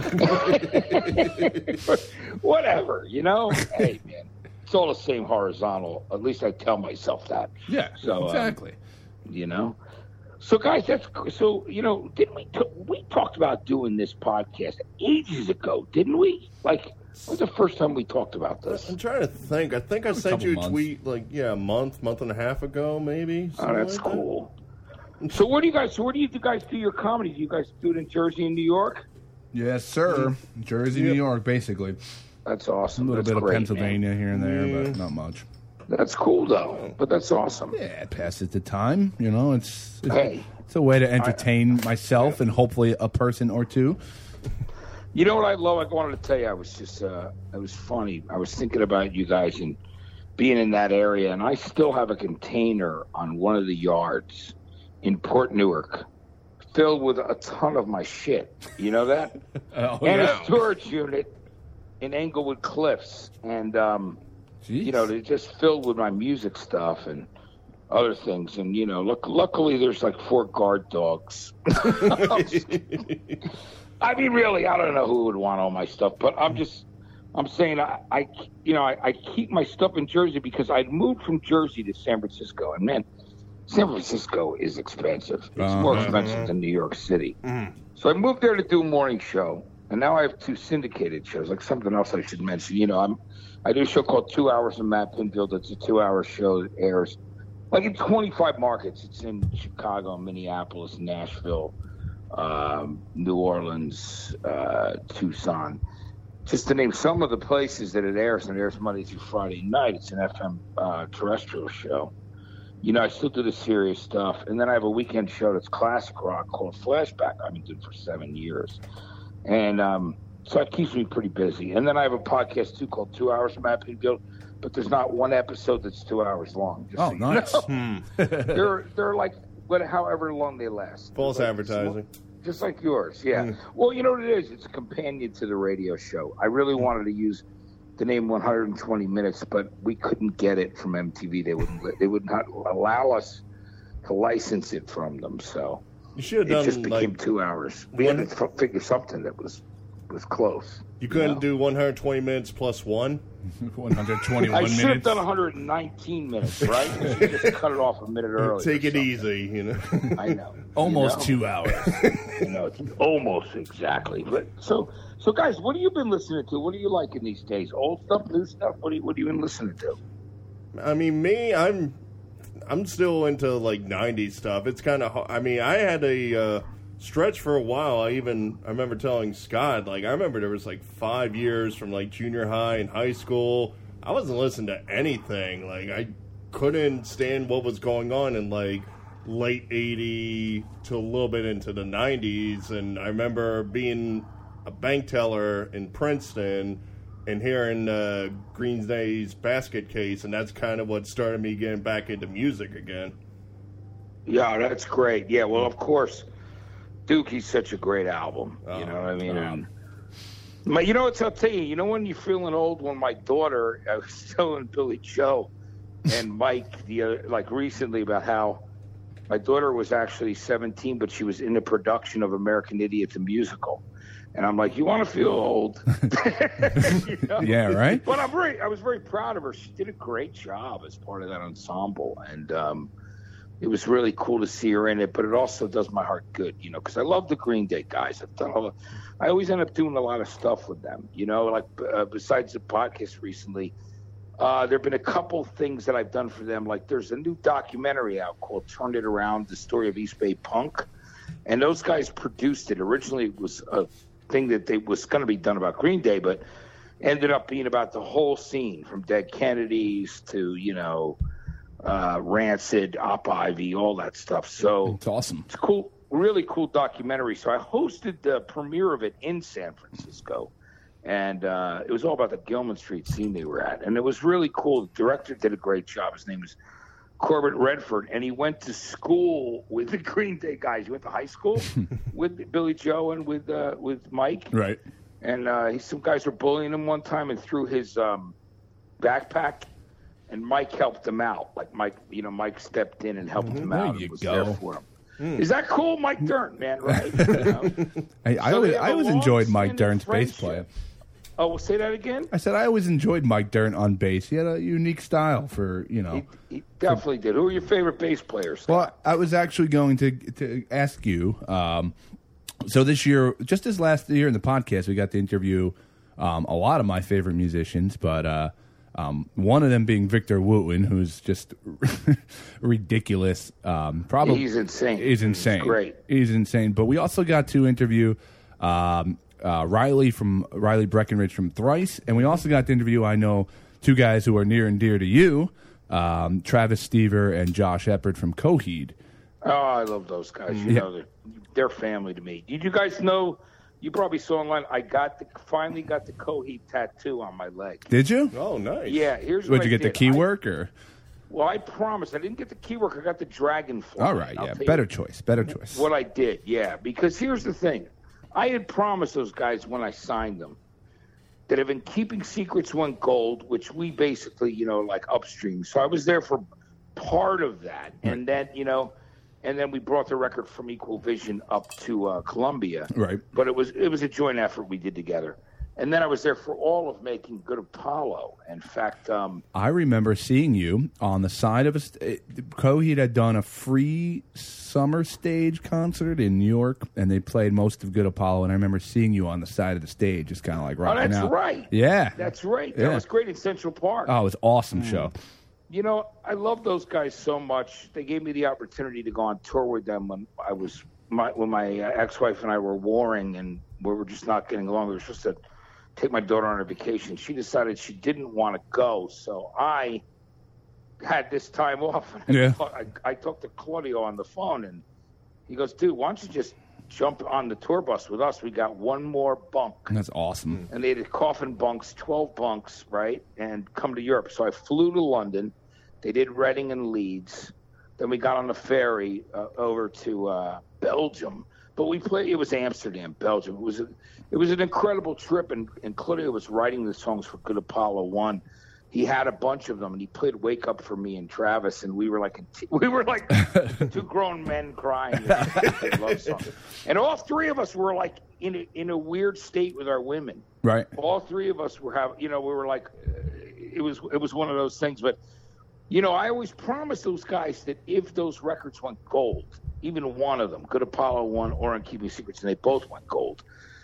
Whatever, you know? Hey, man. It's all the same horizontal. At least I tell myself that. Yeah. So, exactly. Um, you know. So, guys, that's so. You know, didn't we? T- we talked about doing this podcast ages ago, didn't we? Like, when was the first time we talked about this? I'm trying to think. I think I A sent couple you a months. tweet like yeah, a month, month and a half ago, maybe. Oh, something that's like that. cool. So, where do you guys? So, where do you guys do your comedy? Do you guys do it in Jersey and New York? Yes, sir. Jersey, Yep. New York, basically. That's A awesome. little That's bit of great, Pennsylvania man. here and there, but not much. That's cool, though. But that's awesome. Yeah, it passes the time. You know, it's it's, Hey. it's a way to entertain myself and hopefully a person or two. You know what I love? I wanted to tell you, I was just, uh, it was funny. I was thinking about you guys and being in that area, and I still have a container on one of the yards in Port Newark filled with a ton of my shit. You know that? Oh, and yeah. a storage unit in Englewood Cliffs. And, um, Jeez. you know, they're just filled with my music stuff and other things. And, you know, look, luckily there's like four guard dogs. I mean, really, I don't know who would want all my stuff, but I'm just, I'm saying, I, I you know, I, I keep my stuff in Jersey because I moved from Jersey to San Francisco, and man, San Francisco is expensive. It's more Uh-huh. expensive than New York City. So I moved there to do a morning show, and now I have two syndicated shows. Like something else I should mention, you know, I'm, I do a show called Two Hours of Matt Pinfield. It's a two-hour show that airs like in twenty-five markets. It's in Chicago, Minneapolis, Nashville, um, New Orleans, uh, Tucson. Just to name some of the places that it airs, and it airs Monday through Friday night. It's an F M uh, terrestrial show. You know, I still do the serious stuff. And then I have a weekend show that's classic rock called Flashback. I've been doing for seven years. And um, so it keeps me pretty busy. And then I have a podcast, too, called Two Hours of Matt Pinfield. But there's not one episode that's two hours long. Just Oh, so you nice. know. they're, they're like what, however long they last. False Like, advertising. Just like yours, yeah. Mm. Well, you know what it is? It's a companion to the radio show. I really wanted to use the name one hundred twenty minutes, but we couldn't get it from M T V. They wouldn't. They would not allow us to license it from them. So You should it have just done became like two hours. We had to f- figure something that was was close. You couldn't you know? do one hundred twenty minutes plus one? one hundred twenty-one I should have minutes. done one hundred nineteen minutes, right? You should just cut it off a minute early. Take it easy, you know. I know. Almost you know? two hours. You know, it's almost exactly. But so, so guys, what have you been listening to? What are you liking these days? Old stuff, new stuff? What are you, what have you been listening to? I mean, me, I'm I'm still into, like, nineties stuff. It's kind of, I mean, I had a uh, stretch for a while. I even, I remember telling Scott, like, I remember there was, like, five years from, like, junior high and high school. I wasn't listening to anything. Like, I couldn't stand what was going on in, like, late eighties to a little bit into the nineties. And I remember being a bank teller in Princeton and hearing uh, Green Day's Basket Case, and that's kind of what started me getting back into music again. Yeah, that's great. Yeah, well, of course, Dookie's such a great album. Oh, you know what I mean? um, And my, you know what I'll tell you? You know when you're feeling old? When my daughter, I was telling Billy Joe and Mike the other, like recently about how my daughter was actually seventeen, but she was in the production of American Idiot the musical. And I'm like, you want to feel old? You know? Yeah, right? But I'm very, I was very proud of her. She did a great job as part of that ensemble. And um, it was really cool to see her in it. But it also does my heart good, you know, because I love the Green Day guys. I've done all the, I always end up doing a lot of stuff with them, you know, like uh, besides the podcast recently. Uh, there have been a couple things that I've done for them. Like there's a new documentary out called Turned It Around, the story of East Bay Punk. And those guys produced it. Originally it was a thing that they was going to be done about Green Day, but ended up being about the whole scene from Dead Kennedys to, you know, uh, Rancid, Op Ivy, all that stuff. So It's awesome. it's cool, really cool documentary. So I hosted the premiere of it in San Francisco, and uh, it was all about the Gilman Street scene they were at, and it was really cool. The director did a great job. His name is Corbett Redford, and he went to school with the Green Day guys. He went to high school with Billy Joe and with uh, with Mike. Right. And uh, he, some guys were bullying him one time and threw his um, backpack, and Mike helped him out. Like Mike, you know, Mike stepped in and helped him There out. you and was go. there for him. Is that cool, Mike Dern, man? Right? You know? I, I So always, they have I a always enjoyed Mike long-standing Dern's bass friendship. playing. Oh, well, say that again. I said I always enjoyed Mike Dern on bass. He had a unique style for, you know. He, he definitely did. Who are your favorite bass players? Well, I was actually going to to ask you. Um, so this year, just this last year in the podcast, we got to interview um, a lot of my favorite musicians, but uh, um, one of them being Victor Wooten, who's just ridiculous. Um, probably He's insane. He's insane. He's great. He's insane. But we also got to interview um, uh, Riley from Riley Breckenridge from Thrice, and we also got to interview, I know, two guys who are near and dear to you, um, Travis Stever and Josh Eppard from Coheed. Oh, I love those guys. You Yeah. know, they're, they're family to me. Did you guys know? You probably saw online. I got the finally got the Coheed tattoo on my leg. Did you? Oh, nice. Yeah, here's Would what you I get the did. key I- work or? Well, I promised. I didn't get the key work. I got the dragonfly. All right, I'll yeah, tell you better choice, better choice. What I did, yeah. Because here's the thing. I had promised those guys when I signed them that if in keeping secrets went gold, which we basically, you know, like upstream. So I was there for part of that. And then, you know, and then we brought the record from Equal Vision up to uh, Columbia. Right. But it was it was a joint effort we did together. And then I was there for all of making Good Apollo. In fact, um, I remember seeing you on the side of a. St- Coheed had done a free summer stage concert in New York, and they played most of Good Apollo. And I remember seeing you on the side of the stage, just kind of like oh, rocking that's out. right. Yeah, That's right. Yeah. That was great in Central Park. oh, it was an awesome show. You know, I love those guys so much. They gave me the opportunity to go on tour with them when I was my when my uh, ex-wife and I were warring, and we were just not getting along. We were supposed to take my daughter on a vacation. She decided she didn't want to go, so I had this time off. And Yeah. I, I talked to Claudio on the phone, and he goes, "Dude, why don't you just jump on the tour bus with us? We got one more bunk." That's awesome. And they did coffin bunks, twelve bunks, right, and come to Europe. So I flew to London. They did Reading and Leeds. Then we got on a ferry uh, over to uh, Belgium. But we played. It was Amsterdam, Belgium. It was a, it was an incredible trip. And, and Claudio was writing the songs for Good Apollo One. he had a bunch of them, and he played "Wake Up" for me and Travis, and we were like we were like two grown men crying. You know, love song. And all three of us were like in a, in a weird state with our women. Right. All three of us were having, you know, we were like, it was it was one of those things. But you know, I always promised those guys that if those records went gold, even one of them, Good Apollo one or In Keeping Secrets, and they both went gold,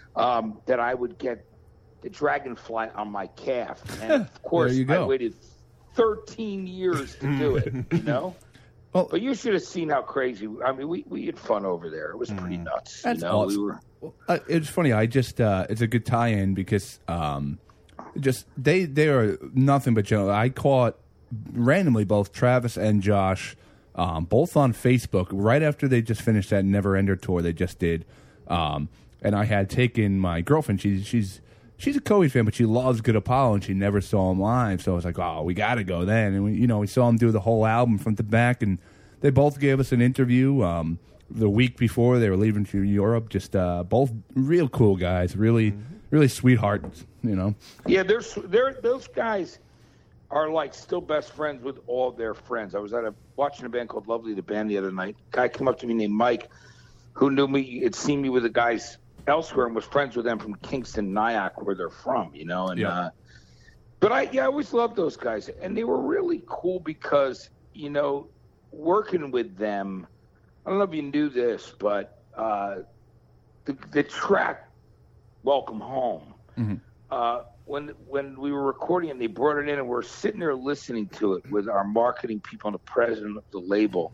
um, that I would get the dragonfly on my calf. And of course, I waited thirteen years to do it, you know? Well, but you should have seen how crazy. I mean, we, we had fun over there. It was pretty nuts. That's you know, awesome. we were. Well, uh, it's funny. I just uh, it's a good tie-in because um, just they they are nothing but general. I caught randomly both Travis and Josh um, both on Facebook right after they just finished that Never Ender tour they just did, um, and I had taken my girlfriend. She's she's. She's a Coheed fan, but she loves Good Apollo, and she never saw him live. So I was like, "Oh, we got to go then." And we, you know, we saw him do the whole album front to back, and they both gave us an interview um, the week before they were leaving for Europe. Just uh, both real cool guys, really, mm-hmm. really sweethearts. You know. Yeah, they're, they're those guys are like still best friends with all their friends. I was at a watching a band called Lovely the Band the other night. A guy came up to me named Mike, who knew me, had seen me with the guys elsewhere and was friends with them from Kingston, Nyack, where they're from, you know. And yeah. uh, but I, yeah, I always loved those guys, and they were really cool because, you know, working with them. I don't know if you knew this, but uh, the, the track "Welcome Home," mm-hmm. uh, when when we were recording it, they brought it in, and we're sitting there listening to it with our marketing people and the president of the label.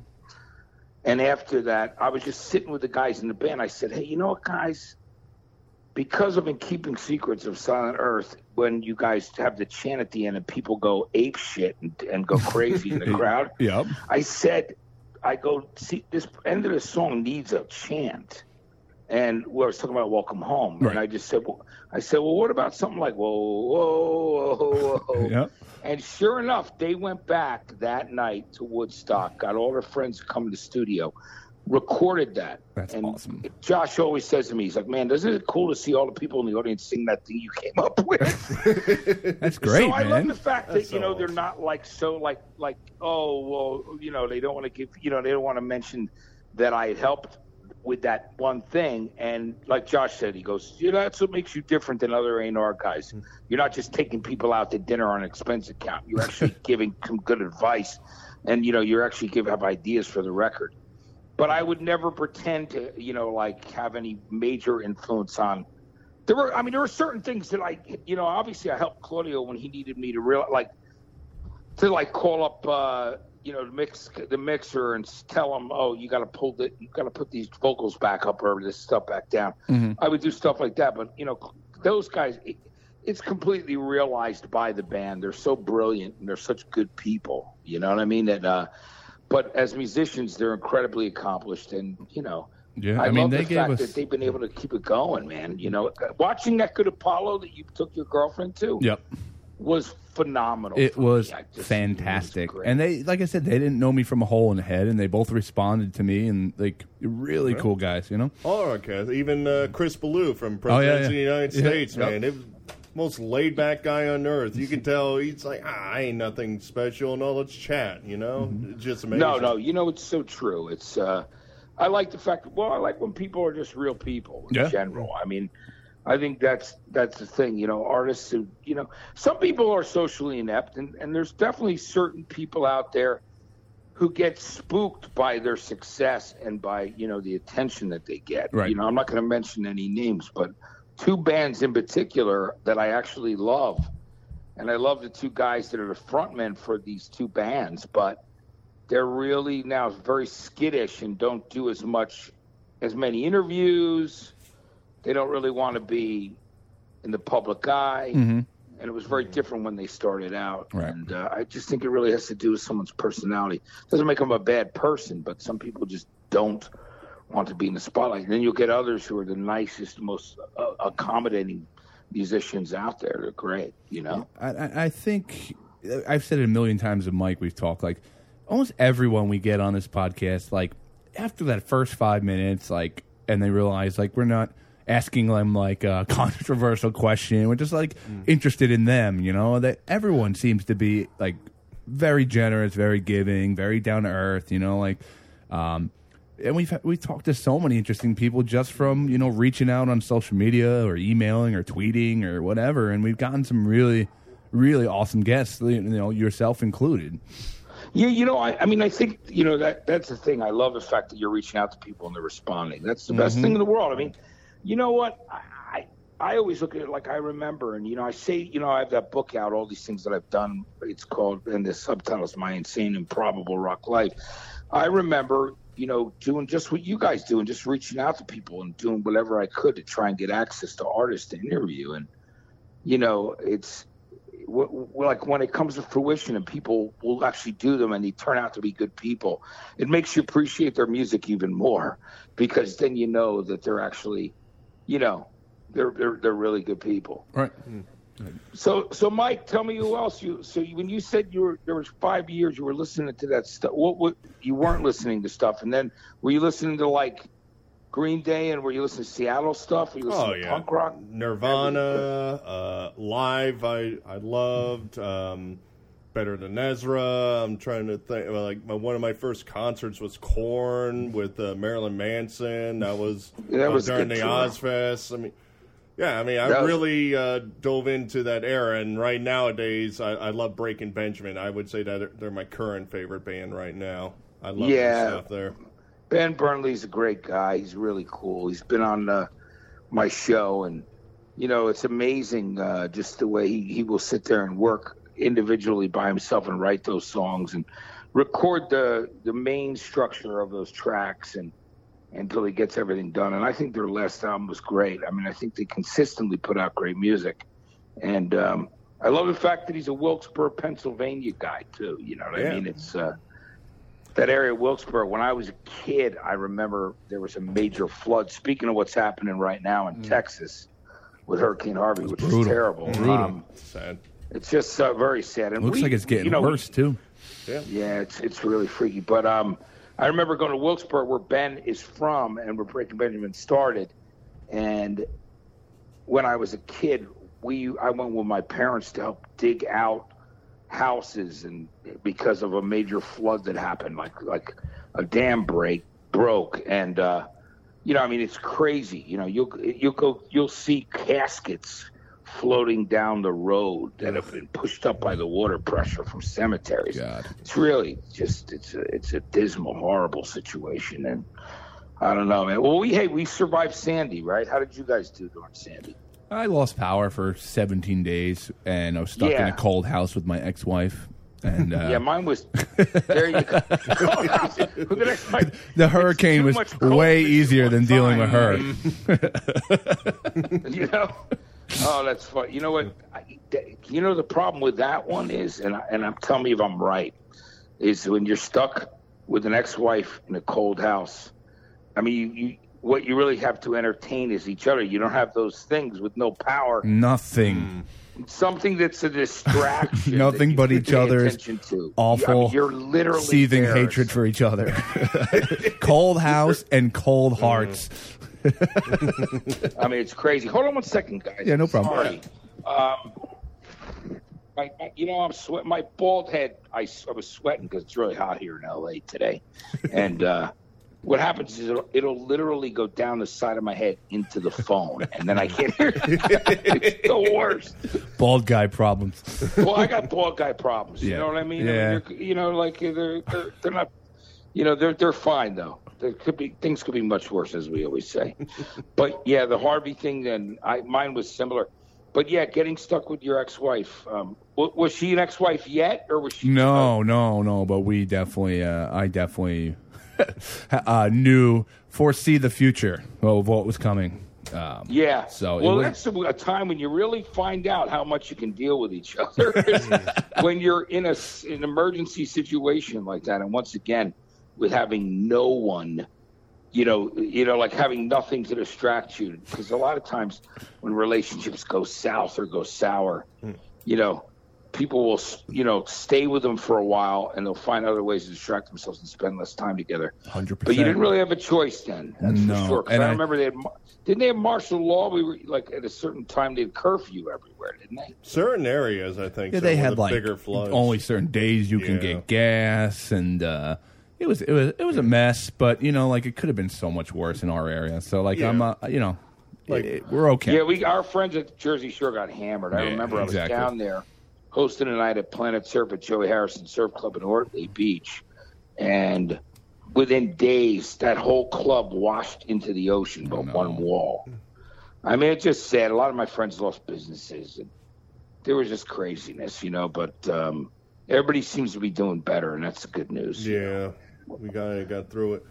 And after that, I was just sitting with the guys in the band. I said, hey, you know what, guys? Because of In Keeping Secrets of Silent Earth, when you guys have the chant at the end and people go ape shit and, and go crazy in the crowd, yep. I said, I go, see, this end of the song needs a chant. And we were talking about Welcome Home. Right. And I just said, well, I said, well, what about something like, whoa, whoa, whoa, whoa. Yep. And sure enough, they went back that night to Woodstock, got all their friends to come to the studio, recorded that. That's and awesome. Josh always says to me, he's like, man, isn't it cool to see all the people in the audience sing that thing you came up with? That's great, so I man. love the fact that, That's you know, awesome. they're not like so like, like oh, well, you know, they don't want to give, you know, they don't want to mention that I had helped with that one thing. And like Josh said, he goes, you know, that's what makes you different than other A and R guys. You're not just taking people out to dinner on an expense account. You're actually giving some good advice, and, you know, you're actually give have ideas for the record. But I would never pretend to, you know, like have any major influence on. There were, I mean, there were certain things that I, you know, obviously I helped Claudio when he needed me to real like to like call up, uh, you know, mix the mixer and tell him, oh, you got to pull the, you got to put these vocals back up or this stuff back down. Mm-hmm. I would do stuff like that, but you know, those guys, it, it's completely realized by the band. They're so brilliant and they're such good people. You know what I mean? That, uh, but as musicians, they're incredibly accomplished, and you know, Yeah, I, I mean, love they the gave fact us- that they've been able to keep it going, man. You know, watching that Good Apollo that you took your girlfriend to, Yep. was phenomenal. It for was me. I just- fantastic. it was great. And they, like I said, they didn't know me from a hole in the head, and they both responded to me, and like really Yeah. cool guys, you know. All our cast, even uh, Chris Ballou from Oh, yeah, President yeah. of the United Yeah. States, Yep. man. It was most laid back guy on earth. You can tell he's like, ah, I ain't nothing special, and all let's chat. You know, Mm-hmm. it's just amazing. No, no, you know, it's so true. It's, uh, I like the fact, well, I like when people are just real people in Yeah. general. I mean, I think that's that's the thing, you know, artists who, you know, some people are socially inept, and, and there's definitely certain people out there who get spooked by their success and by, you know, the attention that they get. Right. You know, I'm not going to mention any names, but two bands in particular that I actually love, and I love the two guys that are the frontmen for these two bands, but they're really now very skittish and don't do as much, as many interviews. They don't really want to be in the public eye. Mm-hmm. And it was very different when they started out. Right. And uh, I just think it really has to do with someone's personality. Doesn't make them a bad person, but some people just don't want to be in the spotlight. And then you'll get others who are the nicest, most uh, accommodating musicians out there. They're great, you know? I, I I think I've said it a million times with Mike. We've talked like almost everyone we get on this podcast. Like after that first five minutes, like, and they realize like we're not. asking them like a controversial question. We're just like mm. interested in them, you know. That everyone seems to be like very generous, very giving, very down to earth, you know, like. Um, And we've we've talked to so many interesting people just from, you know, reaching out on social media or emailing or tweeting or whatever, and we've gotten some really, really awesome guests, you know, yourself included. Yeah, you know, I, I mean, I think, you know, that that's the thing. I love the fact that you're reaching out to people and they're responding. That's the mm-hmm. best thing in the world. I mean, you know what? I, I I always look at it like I remember, and, you know, I say, you know, I have that book out, all these things that I've done. It's called, and the subtitle is My Insane Improbable Rock Life. I remember, you know, doing just what you guys do and just reaching out to people and doing whatever I could to try and get access to artists to interview. And, you know, it's w- w- like when it comes to fruition and people will actually do them and they turn out to be good people, it makes you appreciate their music even more, because then you know that they're actually, you know, they're they're, they're really good people. Right. So, so Mike, tell me who else you. So, you, when you said you were there was five years you were listening to that stuff, what, what you weren't listening to stuff, and then were you listening to like Green Day, and were you listening to Seattle stuff? Were you listening oh to yeah, punk rock, Nirvana, uh, Live. I I loved um, Better Than Ezra. I'm trying to think. Like my, one of my first concerts was Korn with uh, Marilyn Manson. That was, yeah, that uh, was during the tour. Ozfest. I mean. Yeah, I mean, I was, really uh, dove into that era, and right nowadays, I, I love Breaking Benjamin. I would say that they're my current favorite band right now. I love yeah. their stuff there. Ben Burnley's a great guy. He's really cool. He's been on uh, my show, and, you know, it's amazing uh, just the way he, he will sit there and work individually by himself and write those songs and record the, the main structure of those tracks and until he gets everything done. And I think their last album was great. I mean, I think they consistently put out great music. And um, I love the fact that he's a Wilkes-Barre, Pennsylvania guy, too. You know what yeah. I mean? It's uh, that area of Wilkes-Barre. When I was a kid, I remember there was a major flood. Speaking of what's happening right now in mm. Texas with Hurricane Harvey, which brutal. is terrible. Brutal. Um, sad. It's just uh, very sad. And looks we, like it's getting you know, worse, too. Yeah, yeah it's, it's really freaky. But um, I remember going to Wilkes-Barre, where Ben is from, and where Breaking Benjamin started. And when I was a kid, we I went with my parents to help dig out houses, and because of a major flood that happened, like like a dam break broke, and uh, you know, I mean, it's crazy. You know, you'll you'll go you'll see caskets floating down the road that have been pushed up by the water pressure from cemeteries. God. It's really just it's a it's a dismal, horrible situation, and I don't know, man. Well, we hey, we survived Sandy, right? How did you guys do during Sandy? I lost power for seventeen days, and I was stuck Yeah. in a cold house with my ex-wife. And uh, Yeah, mine was. There you go. the, next time, the hurricane too was much cold way for easier than dealing fine. with her. You know. Oh, that's fun. You know what? I, you know the problem with that one is, and I, and I'm tell me if I'm right, is when you're stuck with an ex-wife in a cold house. I mean, you, you what you really have to entertain is each other. You don't have those things with no power. Nothing. Something that's a distraction. Nothing that but you each pay other's attention to. awful, I mean, you're literally seething there. hatred for each other. Cold house and cold hearts. I mean, it's crazy. Hold on one second, guys. Yeah, no problem. Sorry. Um, my, my, you know, I'm sweating. My bald head, I, I was sweating because it's really hot here in L A today. And uh, what happens is it'll, it'll literally go down the side of my head into the phone, and then I can't hear it. It's the worst. Bald guy problems. Well, I got bald guy problems. You Yeah. know what I mean? Yeah. I mean, you're, you know, like they're, they're they're not. You know, they're they're fine though. There could be things could be much worse, as we always say. But yeah, the Harvey thing, and I mine was similar. But yeah, getting stuck with your ex-wife. Um, w- was she an ex-wife yet, or was she? No, no, no. But we definitely, uh, I definitely uh, knew, foresee the future of what was coming. Um, Yeah. So it well, was- that's a, a time when you really find out how much you can deal with each other. When you're in a s- an emergency situation like that, and once again, with having no one, you know, you know, like having nothing to distract you. Because a lot of times when relationships go south or go sour, you know, people will, you know, stay with them for a while, and they'll find other ways to distract themselves and spend less time together. one hundred percent. But you didn't really have a choice then. That's No, for sure. 'Cause and I I- remember they had, didn't they have martial law? We were like at a certain time they had curfew everywhere, didn't they? Certain areas, I think. Yeah, so, they with had the like bigger floods. only certain days you can Yeah. get gas, and uh, it was it was it was a mess. But you know, like it could have been so much worse in our area. So like Yeah. I'm, uh, you know, Like- it- we're okay. Yeah, we our friends at the Jersey Shore got hammered. I Yeah, remember exactly. I was down there hosting a night at Planet Surf at Joey Harrison Surf Club in Ortley Beach, and within days that whole club washed into the ocean but Oh, no. one wall. I mean, it's just sad. A lot of my friends lost businesses, and there was just craziness, you know. But um, everybody seems to be doing better, and that's the good news. Yeah, we got got through it.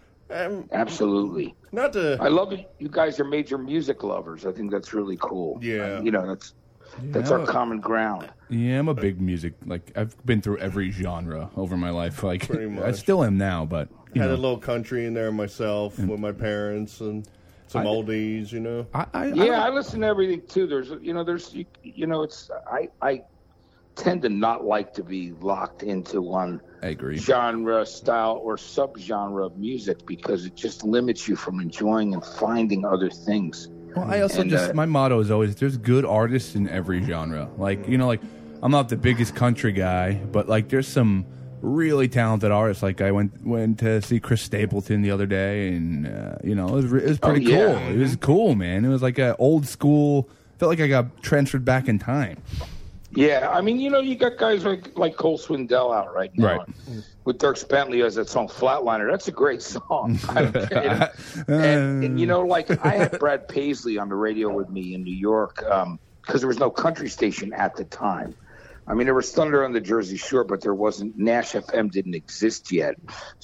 Um, Absolutely. not to. I love it. You guys are major music lovers. I think that's really cool. Yeah. You know, that's that's Yeah. our common ground. Yeah, I'm a big music. Like I've been through every genre over my life. Like Pretty I much. still am now, but you had know, a little country in there myself with my parents and some I- oldies, you know. I, I, Yeah, I, I listen to everything too. There's, you know, there's, you, you know, it's I I tend to not like to be locked into one I agree. genre, style, or subgenre of music because it just limits you from enjoying and finding other things. Well, I also And, just uh, my motto is always there's good artists in every genre. Like you know, like I'm not the biggest country guy, but like there's some really talented artists. Like I went went to see Chris Stapleton the other day, and uh, you know it was, it was pretty Oh, yeah. cool. It was cool, man. It was like a old school. Felt like I got transferred back in time. Yeah, I mean, you know, you got guys like like Cole Swindell out right now. Right. With Dirk Bentley has that song Flatliner. That's a great song. I don't care. and, and, you know, like I had Brad Paisley on the radio with me in New York because there was no country station at the time. I mean, there was Thunder on the Jersey Shore, but there wasn't, Nash F M didn't exist yet.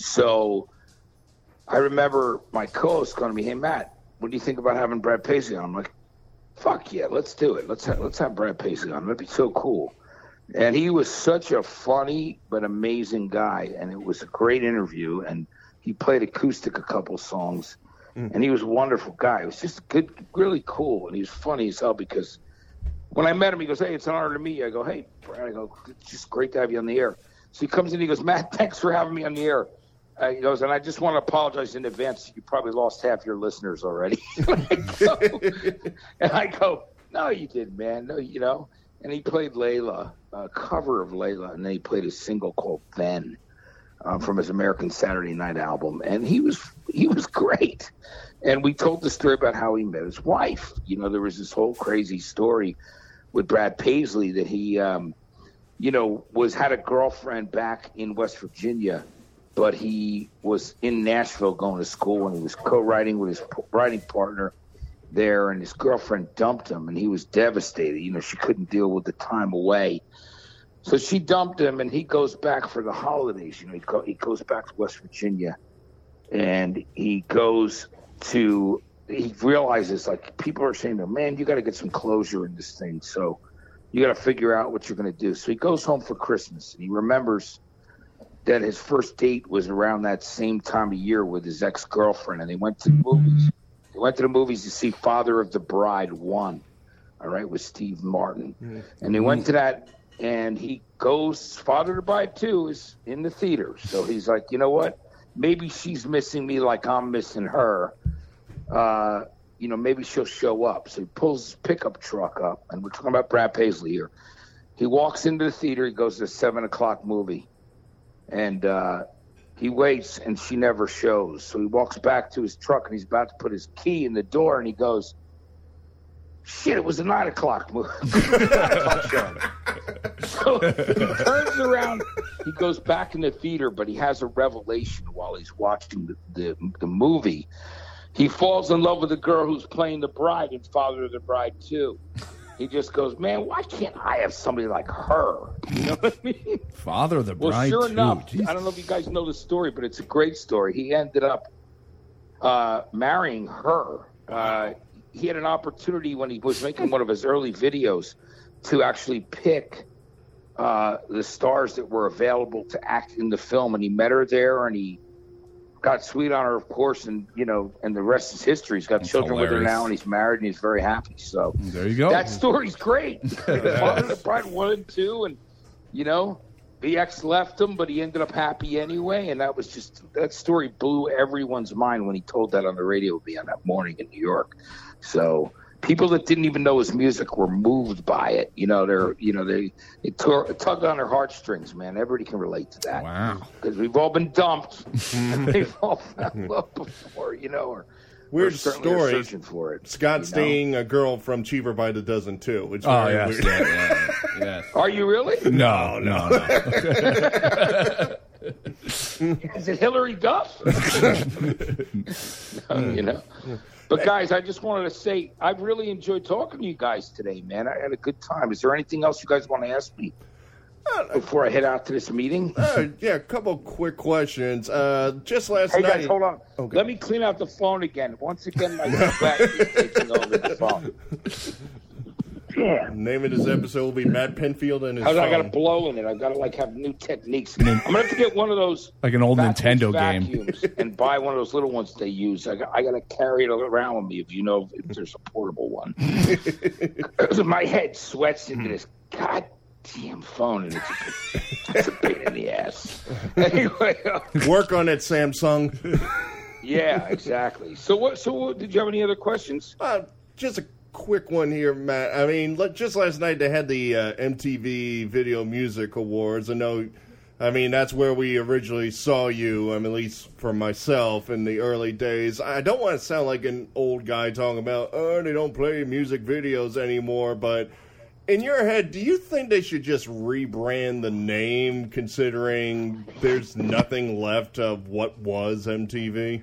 So I remember my co-host going to me, hey, Matt, what do you think about having Brad Paisley on? I'm like, fuck yeah, let's do it. Let's have, let's have Brad Paisley on. That'd be so cool. And he was such a funny but amazing guy, and it was a great interview. And he played acoustic a couple songs, mm. and he was a wonderful guy. It was just good, really cool, and he was funny as hell because when I met him, he goes, hey, it's an honor to meet you. I go, hey, Brad, I go, it's just great to have you on the air. So he comes in, he goes, Matt, thanks for having me on the air. Uh, he goes, and I just want to apologize in advance. You probably lost half your listeners already. and, I go, and I go, no, you didn't, man. No, you know. And he played Layla, a cover of Layla, and then he played a single called Then uh, from his American Saturday Night album. And he was he was great. And we told the story about how he met his wife. You know, there was this whole crazy story with Brad Paisley that he, um, you know, was had a girlfriend back in West Virginia, but he was in Nashville going to school, and he was co-writing with his writing partner there, and his girlfriend dumped him, and he was devastated. You know, she couldn't deal with the time away. So she dumped him, and he goes back for the holidays. You know, he, go, he goes back to West Virginia, and he goes to – he realizes, like, people are saying to him, man, you got to get some closure in this thing. So you got to figure out what you're going to do. So he goes home for Christmas, and he remembers – that his first date was around that same time of year with his ex-girlfriend, and they went to the movies. They went to the movies to see Father of the Bride one, all right, with Steve Martin. Mm-hmm. And they went to that, and he goes, Father of the Bride two is in the theater. So he's like, you know what? Maybe she's missing me like I'm missing her. Uh, you know, maybe she'll show up. So he pulls his pickup truck up, and we're talking about Brad Paisley here. He walks into the theater. He goes to the seven o'clock movie. And uh, he waits, and she never shows. So he walks back to his truck, and he's about to put his key in the door, and he goes, shit, it was a nine o'clock movie. So he turns around. He goes back in the theater, but he has a revelation while he's watching the, the, the movie. He falls in love with the girl who's playing the bride in Father of the Bride two. He just goes, man, why can't I have somebody like her? You know what I mean? Father of the Bride. Well, sure too. enough, Jesus. I don't know if you guys know the story, but it's a great story. He ended up uh, marrying her. Uh, he had an opportunity when he was making one of his early videos to actually pick uh, the stars that were available to act in the film, and he met her there, and he got sweet on her, of course, and you know, and the rest is history. He's got That's children with her hilarious. now, and he's married, and he's very happy. So There you go. that story's great. Father of the Bride one and two, and you know, the ex left him, but he ended up happy anyway, and that was just that story blew everyone's mind when he told that on the radio with me on that morning in New York. So people that didn't even know his music were moved by it. You know, they're you know they it, tore, it tugged on their heartstrings, man. Everybody can relate to that. Wow. Because we've all been dumped, and we've all found love before, you know, or Weird or certainly are story. searching for it. Scott you know? staying a girl from Cheever by the Dozen too. Which Oh, very yes. weird. Yeah, yeah, yes. Are you really? No, no, no. Is it Hillary Duff? No, you know. But guys, I just wanted to say I've really enjoyed talking to you guys today, man. I had a good time. Is there anything else you guys want to ask me before I head out to this meeting? Uh, yeah, a couple quick questions. Uh, just last Hey night. guys, hold on. Okay. Let me clean out the phone again. Once again, my sweat is taking over the phone. Yeah. Name of this episode will be Matt Penfield and his I, I phone. got to blow in it. I got to like have new techniques. I'm gonna have to get one of those Like an old vacuum Nintendo game. vacuums and buy one of those little ones they use. I got, I got to carry it around with me if you know if there's a portable one. My head sweats into this goddamn phone, and it's a, it's a pain in the ass. Anyway, uh, Work on it, Samsung. yeah, exactly. So what? So what, did you have any other questions? Uh, just a quick one here, Matt. I mean, look, just last night they had the uh, M T V Video Music Awards. I know, I mean, that's where we originally saw you, I mean, at least for myself in the early days. I don't want to sound like an old guy talking about, oh, they don't play music videos anymore, but in your head, do you think they should just rebrand the name considering there's nothing left of what was M T V?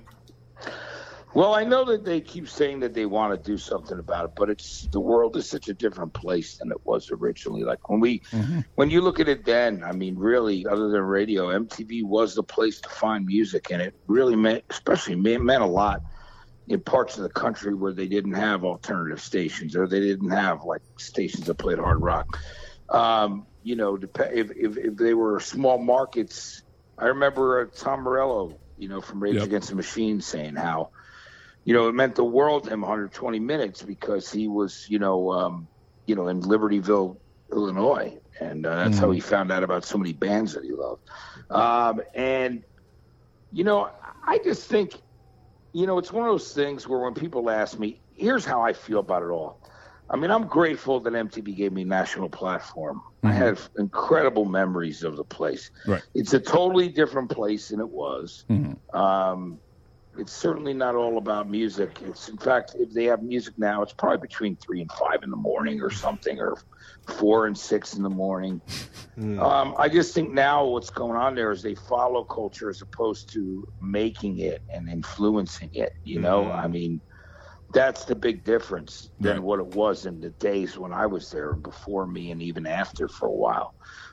Well, I know that they keep saying that they want to do something about it, but it's the world is such a different place than it was originally. Like when we, mm-hmm. when you look at it then, I mean, really, other than radio, M T V was the place to find music, and it really meant, especially meant, meant a lot in parts of the country where they didn't have alternative stations or they didn't have like stations that played hard rock. Um, you know, if, if if they were small markets, I remember uh, Tom Morello, you know, from Rage Yep. Against the Machine, saying how. You know, it meant the world to him one hundred twenty minutes because he was, you know, um, you know, in Libertyville, Illinois, and uh, that's mm-hmm. how he found out about so many bands that he loved. Um, and you know, I just think, you know, it's one of those things where when people ask me, here's how I feel about it all. I mean, I'm grateful that M T V gave me a national platform. Mm-hmm. I have incredible memories of the place. Right. It's a totally different place than it was. Mm-hmm. Um, It's certainly not all about music. It's, in fact, if they have music now, it's probably between three and five in the morning or something, or four and six in the morning. Mm. Um, I just think now what's going on there is they follow culture as opposed to making it and influencing it. You know, mm. I mean, that's the big difference than right. what it was in the days when I was there, before me, and even after for a while.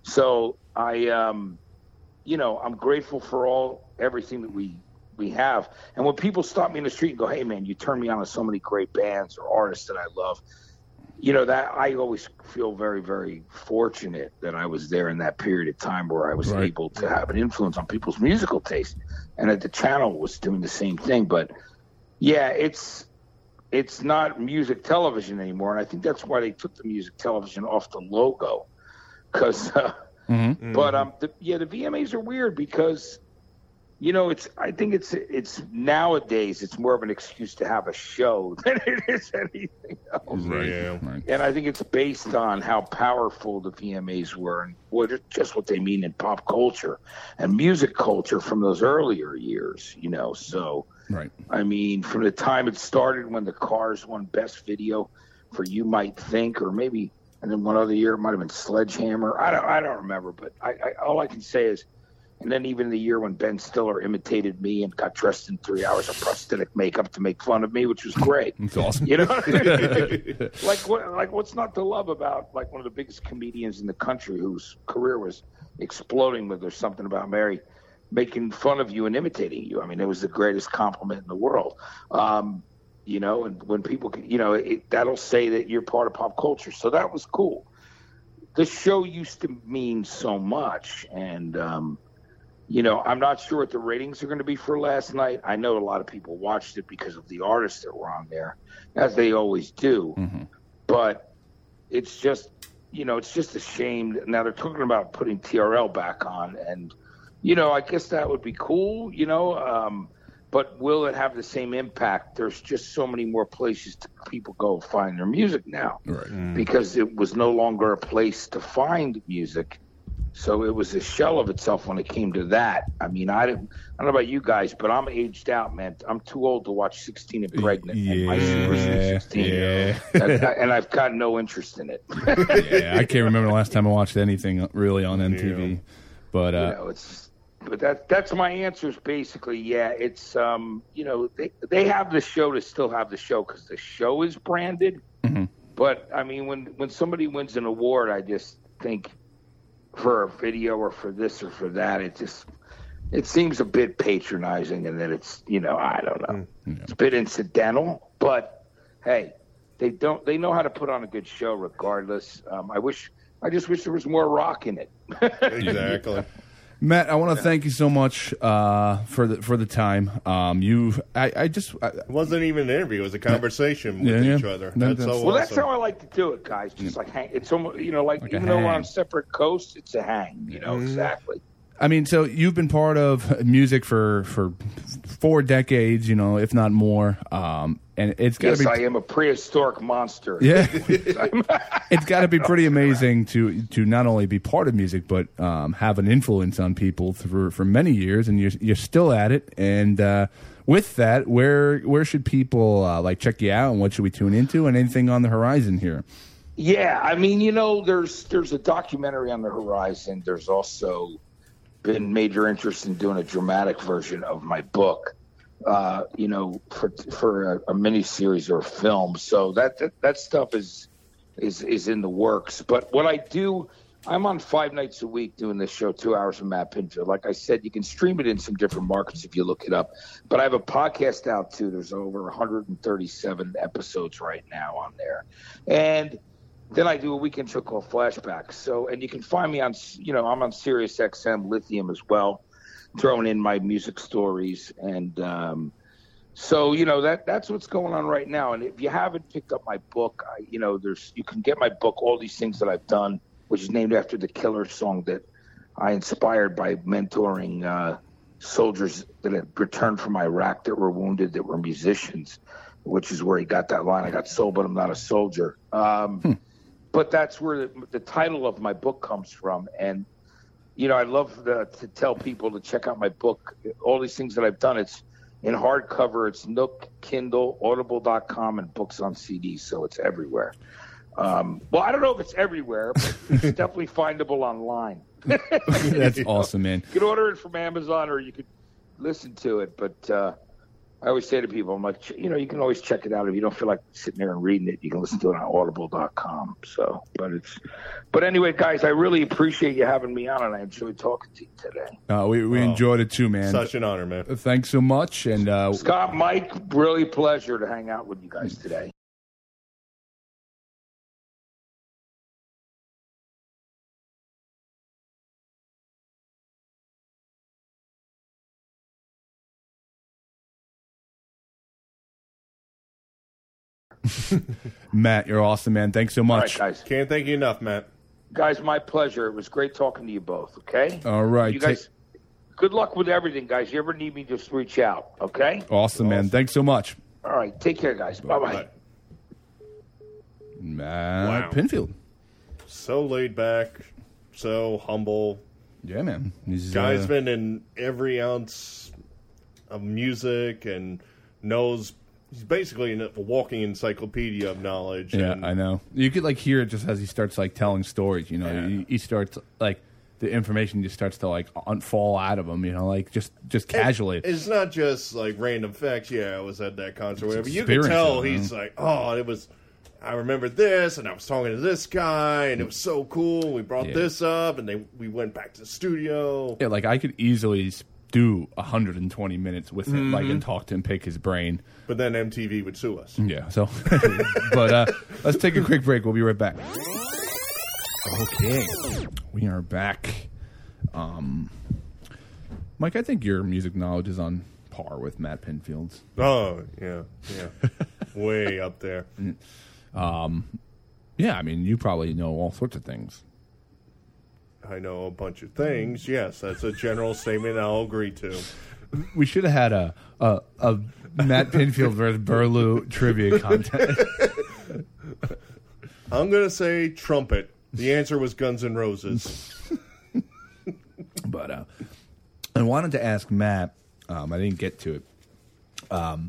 So I, um, you know, I'm grateful for all everything that we. we have. And when people stop me in the street and go, hey man, you turned me on to so many great bands or artists that I love, you know, that I always feel very, very fortunate that I was there in that period of time where I was right. able to have an influence on people's musical taste, and that the channel was doing the same thing. But yeah, it's, it's not music television anymore. And I think that's why they took the music television off the logo. Cause, uh, mm-hmm. but, um, the, yeah, the V M As are weird because, you know, it's. I think it's it's nowadays it's more of an excuse to have a show than it is anything else. Right. Yeah. Right. And I think it's based on how powerful the V M As were and what just what they mean in pop culture and music culture from those earlier years. You know, so right. I mean, from the time it started when the Cars won Best Video for You Might Think, or maybe, and then one other year it might have been Sledgehammer. I don't. I don't remember, but I, I all I can say is. And then even the year when Ben Stiller imitated me and got dressed in three hours of prosthetic makeup to make fun of me, which was great. That's awesome. You know, like what? Like what's not to love about like one of the biggest comedians in the country whose career was exploding with "There's Something About Mary," making fun of you and imitating you. I mean, it was the greatest compliment in the world. Um, you know, and when people, you know, it, that'll say that you're part of pop culture. So that was cool. The show used to mean so much, and. Um, you know, I'm not sure what the ratings are going to be for last night. I know a lot of people watched it because of the artists that were on there, as they always do. Mm-hmm. But it's just, you know, it's just a shame. Now they're talking about putting T R L back on, and, you know, I guess that would be cool, you know, um, but will it have the same impact? There's just so many more places to people go find their music now, Right. Mm. because it was no longer a place to find music. So it was a shell of itself when it came to that. I mean, I didn't. I don't know about you guys, but I'm aged out, man. I'm too old to watch sixteen and Pregnant. Yeah, and my Super sixteen, yeah. and, and I've got no interest in it. Yeah, I can't remember the last time I watched anything really on M T V. Yeah. But uh, You know, it's. But that that's my answers basically. Yeah, it's um, you know, they they have the show to still have the show because the show is branded. Mhm. But I mean, when when somebody wins an award, I just think, for a video or for this or for that, it just it seems a bit patronizing, and then it's, you know, I don't know, Mm. it's a bit incidental. But hey, they don't they know how to put on a good show regardless. Um, I wish I just wish there was more rock in it. Exactly. Matt, I want to thank you so much uh, for the for the time. Um, you, I, I just, I, It wasn't even an interview. It was a conversation with Yeah, yeah. each other. That- That's, that's- so Well, that's awesome. how I like to do it, guys. Just like hang. It's almost, you know, like, Like a even though we're hang. on separate coasts, it's a hang. You know, exactly. I mean, so you've been part of music for for four decades, you know, if not more. Um, and it's got to Yes, be, I am a prehistoric monster. yeah, it's got to be pretty amazing to to not only be part of music, but um, have an influence on people through for many years, and you're you're still at it. And uh, with that, where where should people uh, like check you out, and what should we tune into, and anything on the horizon here? Yeah, I mean, you know, there's there's a documentary on the horizon. There's also been major interest in doing a dramatic version of my book, uh, you know, for for a, a mini series or a film. So that, that that stuff is is is in the works. But what I do, I'm on five nights a week doing this show, two hours from Matt Pinfield. Like I said, you can stream it in some different markets if you look it up. But I have a podcast out too. There's over one hundred thirty-seven episodes right now on there, and then I do a weekend show called Flashback. So, and you can find me on, you know, I'm on Sirius X M Lithium as well, throwing in my music stories. And um, so, you know, that that's what's going on right now. And if you haven't picked up my book, I, you know, there's you can get my book, All These Things That I've Done, which is named after the Killer song that I inspired by mentoring uh, soldiers that had returned from Iraq that were wounded, that were musicians, which is where he got that line, I got soul, but I'm not a soldier. Um, hmm. But that's where the, the title of my book comes from. And, you know, I love the, to tell people to check out my book, All These Things That I've Done. It's in hardcover. It's Nook, Kindle, Audible dot com, and books on C D, so it's everywhere. Um, well, I don't know if it's everywhere, but it's definitely findable online. That's awesome, man. You can order it from Amazon or you could listen to it, but uh, I always say to people, I'm like, you know, you can always check it out. If you don't feel like sitting there and reading it, you can listen to it on audible dot com. So, but it's, but anyway, guys, I really appreciate you having me on, and I enjoyed talking to you today. Uh, we we Oh, enjoyed it too, man. Such an honor, man. Thanks so much. And uh, Scott, Mike, really pleasure to hang out with you guys today. Matt, you're awesome, man. Thanks so All much. right, guys. Can't thank you enough, Matt. Guys, my pleasure. It was great talking to you both, okay? All right. You guys, good luck with everything, guys. You ever need me, just reach out, okay? Awesome, man. Thanks so much. All right. Take care, guys. Bye-bye. Bye. Matt Wow. Pinfield. So laid back, so humble. Yeah, man. He's, Guy's uh, been in every ounce of music and knows. He's basically a walking encyclopedia of knowledge. Yeah, and I know. You could like hear it just as he starts like telling stories. You know, Yeah. he, he starts like the information just starts to like unfall out of him. You know, like just just casually. It's not just like random facts. Yeah, I was at that concert. Whatever. You can experience tell it, he's man. like, oh, it was. I remember this, and I was talking to this guy, and it was so cool. We brought Yeah. this up, and they we went back to the studio. Yeah, like I could easily do one hundred twenty minutes with him, like, Mm-hmm. and talk to him, pick his brain. But then M T V would sue us. Yeah, so. But uh, let's take a quick break. We'll be right back. Okay, we are back. Um, Mike, I think your music knowledge is on par with Matt Pinfield's. Oh, yeah, yeah. Way up there. Um, yeah, I mean, you probably know all sorts of things. I know a bunch of things. Yes, that's a general statement I'll agree to. We should have had a a, a Matt Pinfield versus Burlew trivia contest. I'm going to say trumpet. The answer was Guns N' Roses. But uh, I wanted to ask Matt. Um, I didn't get to it. Um,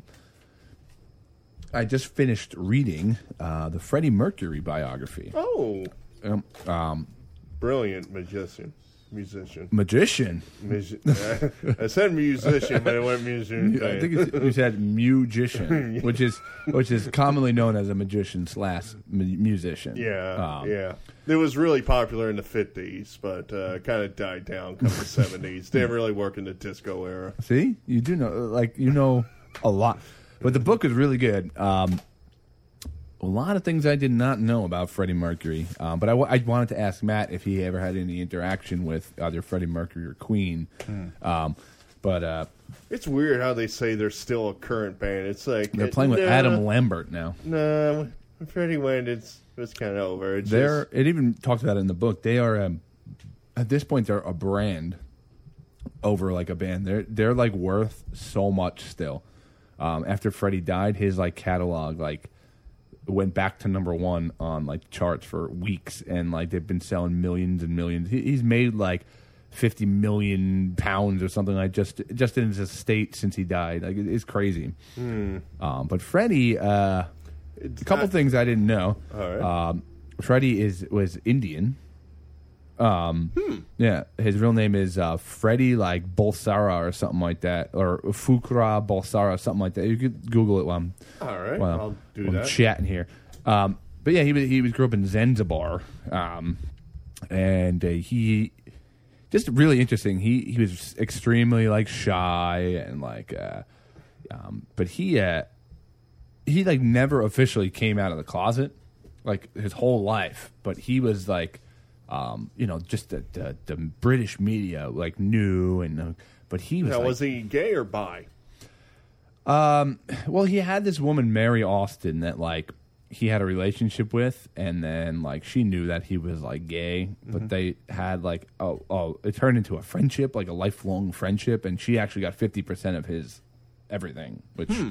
I just finished reading uh, the Freddie Mercury biography. Oh. Um, um, Brilliant magician. Musician. Magician? Musi- I said musician, but it went musician. I think it's, you said musician, which is which is commonly known as a magician slash mu- musician. Yeah, um, yeah. It was really popular in the fifties, but uh, kind of died down come the seventies. Didn't really work in the disco era. See? You do know, like, you know a lot. But the book is really good. Um, a lot of things I did not know about Freddie Mercury. Um, but I, w- I wanted to ask Matt if he ever had any interaction with either Freddie Mercury or Queen. Hmm. Um, but uh, It's weird how they say they're still a current band. It's like they're playing with no, Adam Lambert now. No, when Freddie went, it's it's kind of over. It's They're, just, it even talks about it in the book. They are, um, at this point, they're a brand over like a band. They're they're like worth so much still. Um, after Freddie died, his like catalog like went back to number one on like charts for weeks, and like they've been selling millions and millions. He, he's made like fifty million pounds or something like just just in his estate since he died. Like it, it's crazy. Hmm. Um, but Freddie, uh, a couple not- things I didn't know. All right. Um, Freddie is was Indian. Um, Hmm. Yeah, his real name is uh, Freddie like Bolsara or something like that, or Fukra Bolsara, something like that. You could Google it while I'm, All right, while, I'll do while I'm that. chatting here. Um, but yeah, he was he was grew up in Zanzibar, um, and uh, he just really interesting. He he was extremely like shy and like, uh, um, but he uh, he like never officially came out of the closet like his whole life, but he was like. Um, you know, just the, the the British media like knew, and uh, but he was. Now, like, was he gay or bi? Um, well, he had this woman, Mary Austin, that like he had a relationship with, and then like she knew that he was like gay, but Mhm. they had like oh oh, it turned into a friendship, like a lifelong friendship, and she actually got fifty percent of his everything, which. Hmm.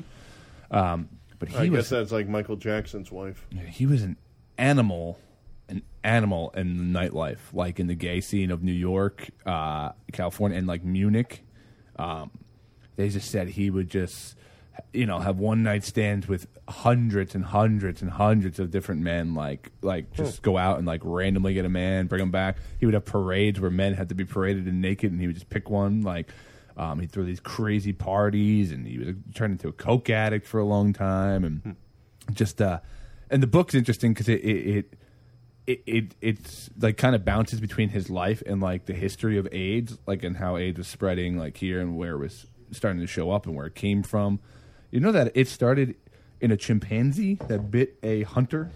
Um, but he I was guess that's like Michael Jackson's wife. he was an animal, an animal in the nightlife, like in the gay scene of New York, uh, California, and like Munich. Um, they just said he would just, you know, have one night stands with hundreds and hundreds and hundreds of different men. Like, like just go out and like randomly get a man, bring him back. He would have parades where men had to be paraded and naked, and he would just pick one. Like, um, he'd throw these crazy parties, and he would turn into a coke addict for a long time, and just uh, and the book's interesting because it. it, it It, it it's like kind of bounces between his life and like the history of AIDS, like and how AIDS was spreading like here and where it was starting to show up and where it came from. You know that it started in a chimpanzee that bit a hunter.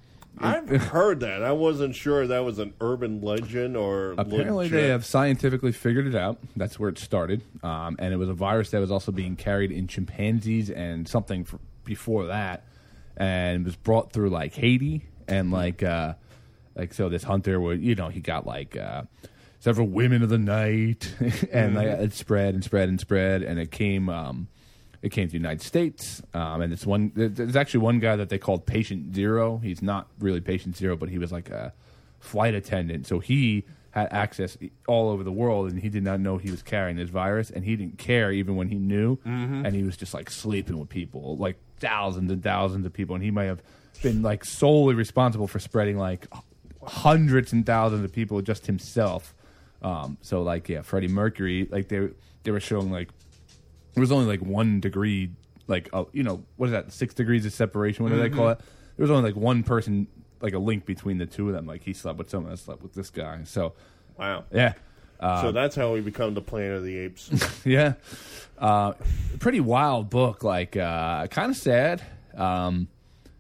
I've heard that. I wasn't sure that was an urban legend or Apparently, legit. they have scientifically figured it out. That's where it started, um, and it was a virus that was also being carried in chimpanzees and something f- before that, and was brought through like Haiti and like. Uh, Like so, this hunter would, you know, he got like uh, several women of the night, and like, it spread and spread and spread, and it came, um, it came to the United States. Um, and it's one. There's actually one guy that they called Patient Zero. He's not really Patient Zero, but he was like a flight attendant, so he had access all over the world, and he did not know he was carrying this virus, and he didn't care even when he knew, Mhm. and he was just like sleeping with people, like thousands and thousands of people, and he might have been like solely responsible for spreading like hundreds and thousands of people just himself. Um, so like yeah, Freddie Mercury, like they they were showing like there was only like one degree, like uh, you know what is that, six degrees of separation? What do they call it? There was only like one person, like a link between the two of them. Like he slept with someone that slept with this guy. So Wow. yeah. Uh, so that's how we become the Planet of the Apes. yeah, uh, pretty wild book. Like uh, kind of sad. Um,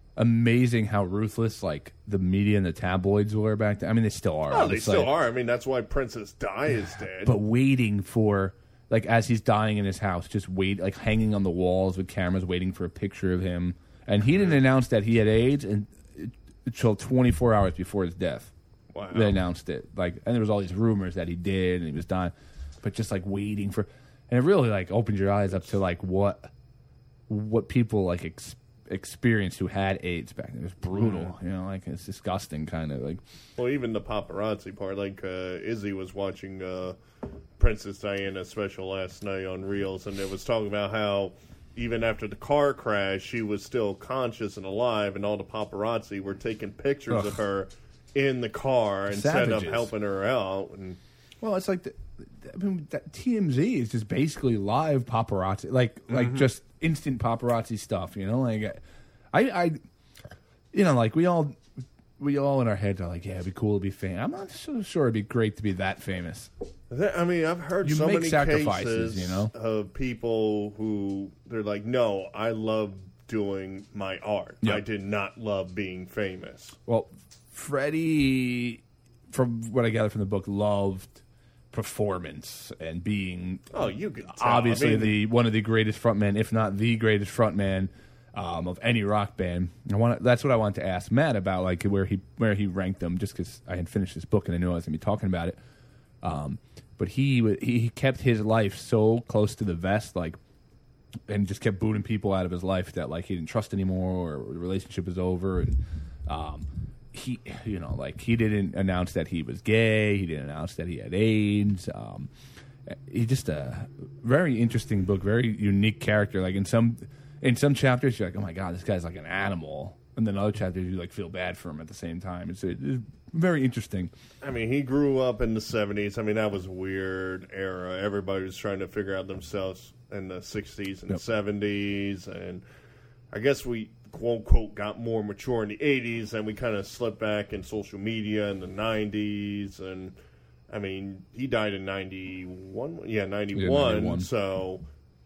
amazing how ruthless like the media and the tabloids were back then. I mean, they still are. Oh, they It's still like- are. I mean, that's why Princess Di is dead. But waiting for like as he's dying in his house, just wait, like hanging on the walls with cameras, waiting for a picture of him. And he didn't announce that he had AIDS until twenty-four hours before his death. Wow. They announced it, like, and there was all these rumors that he did and he was dying, but just like waiting for, and it really like opened your eyes up to like what what people like ex- experienced who had AIDS back then. It was brutal, mm. you know, like it's disgusting, kind of like. Well, even the paparazzi part, like uh, Izzy was watching uh, Princess Diana special last night on Reels, and it was talking about how even after the car crash, she was still conscious and alive, and all the paparazzi were taking pictures Ugh. of her in the car instead Savages. of helping her out. And well, it's like the, I mean, that T M Z is just basically live paparazzi, like mm-hmm. like just instant paparazzi stuff. You know, like I, I, you know, like we all, we all in our heads are like, yeah, it'd be cool to be famous. I'm not so sure it'd be great to be that famous. I mean, I've heard you so make many sacrifices, cases you know, of people who they're like, no, I love doing my art. Yep. I did not love being famous. Well, Freddie, from what I gathered from the book, loved performance and being oh, you could tell. obviously I mean, the one of the greatest frontmen, if not the greatest frontman um, of any rock band. I want that's what I wanted to ask Matt about, like where he where he ranked them, just because I had finished this book and I knew I was going to be talking about it. Um, but he he kept his life so close to the vest, like, and just kept booting people out of his life that like he didn't trust anymore, or the relationship is over, and um, he, you know, like he didn't announce that he was gay, he didn't announce that he had AIDS. Um, he just a very interesting book, very unique character. Like in some in some chapters, you're like, oh my god, this guy's like an animal, and then other chapters you like feel bad for him at the same time. It's, it's very interesting. I mean, he grew up in the seventies. I mean, that was a weird era. Everybody was trying to figure out themselves in the sixties and yep. the seventies. And I guess we, quote, unquote, got more mature in the eighties, and we kind of slipped back in social media in the nineties. And, I mean, he died in ninety-one. Yeah, ninety-one. Yeah, ninety-one. So,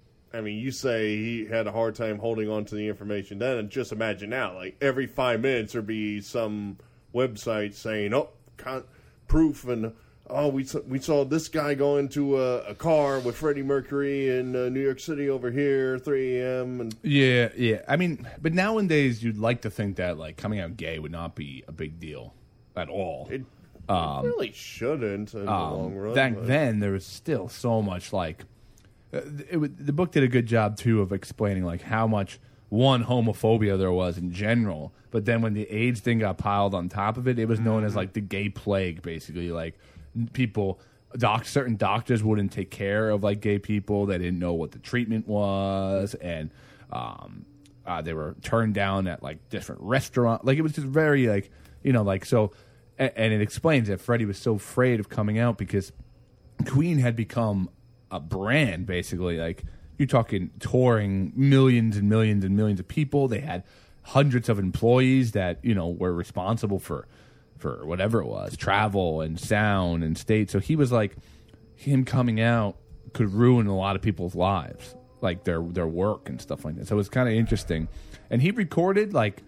I mean, you say he had a hard time holding on to the information then, and just imagine now, like, every five minutes there'd be some website saying, oh, con- proof, and oh, we saw, we saw this guy go into a, a car with Freddie Mercury in uh, New York City over here, three a.m. And yeah, yeah. I mean, but nowadays you'd like to think that like coming out gay would not be a big deal at all. It um, really shouldn't in um, the long run. Back but. then, there was still so much like uh, it, it, the book did a good job too of explaining like how much one homophobia there was in general. But then when the AIDS thing got piled on top of it, it was known mm-hmm. as like the gay plague, basically. Like people, doc, certain doctors wouldn't take care of like gay people. They didn't know what the treatment was, and um, uh, they were turned down at like different restaurants. Like it was just very like you know like so. And, and it explains that Freddie was so afraid of coming out because Queen had become a brand, basically. Like you're talking touring millions and millions and millions of people. They had hundreds of employees that, you know, were responsible for for whatever it was, travel and sound and state. So he was like, him coming out could ruin a lot of people's lives, like their their work and stuff like that. So it was kind of interesting. And he recorded like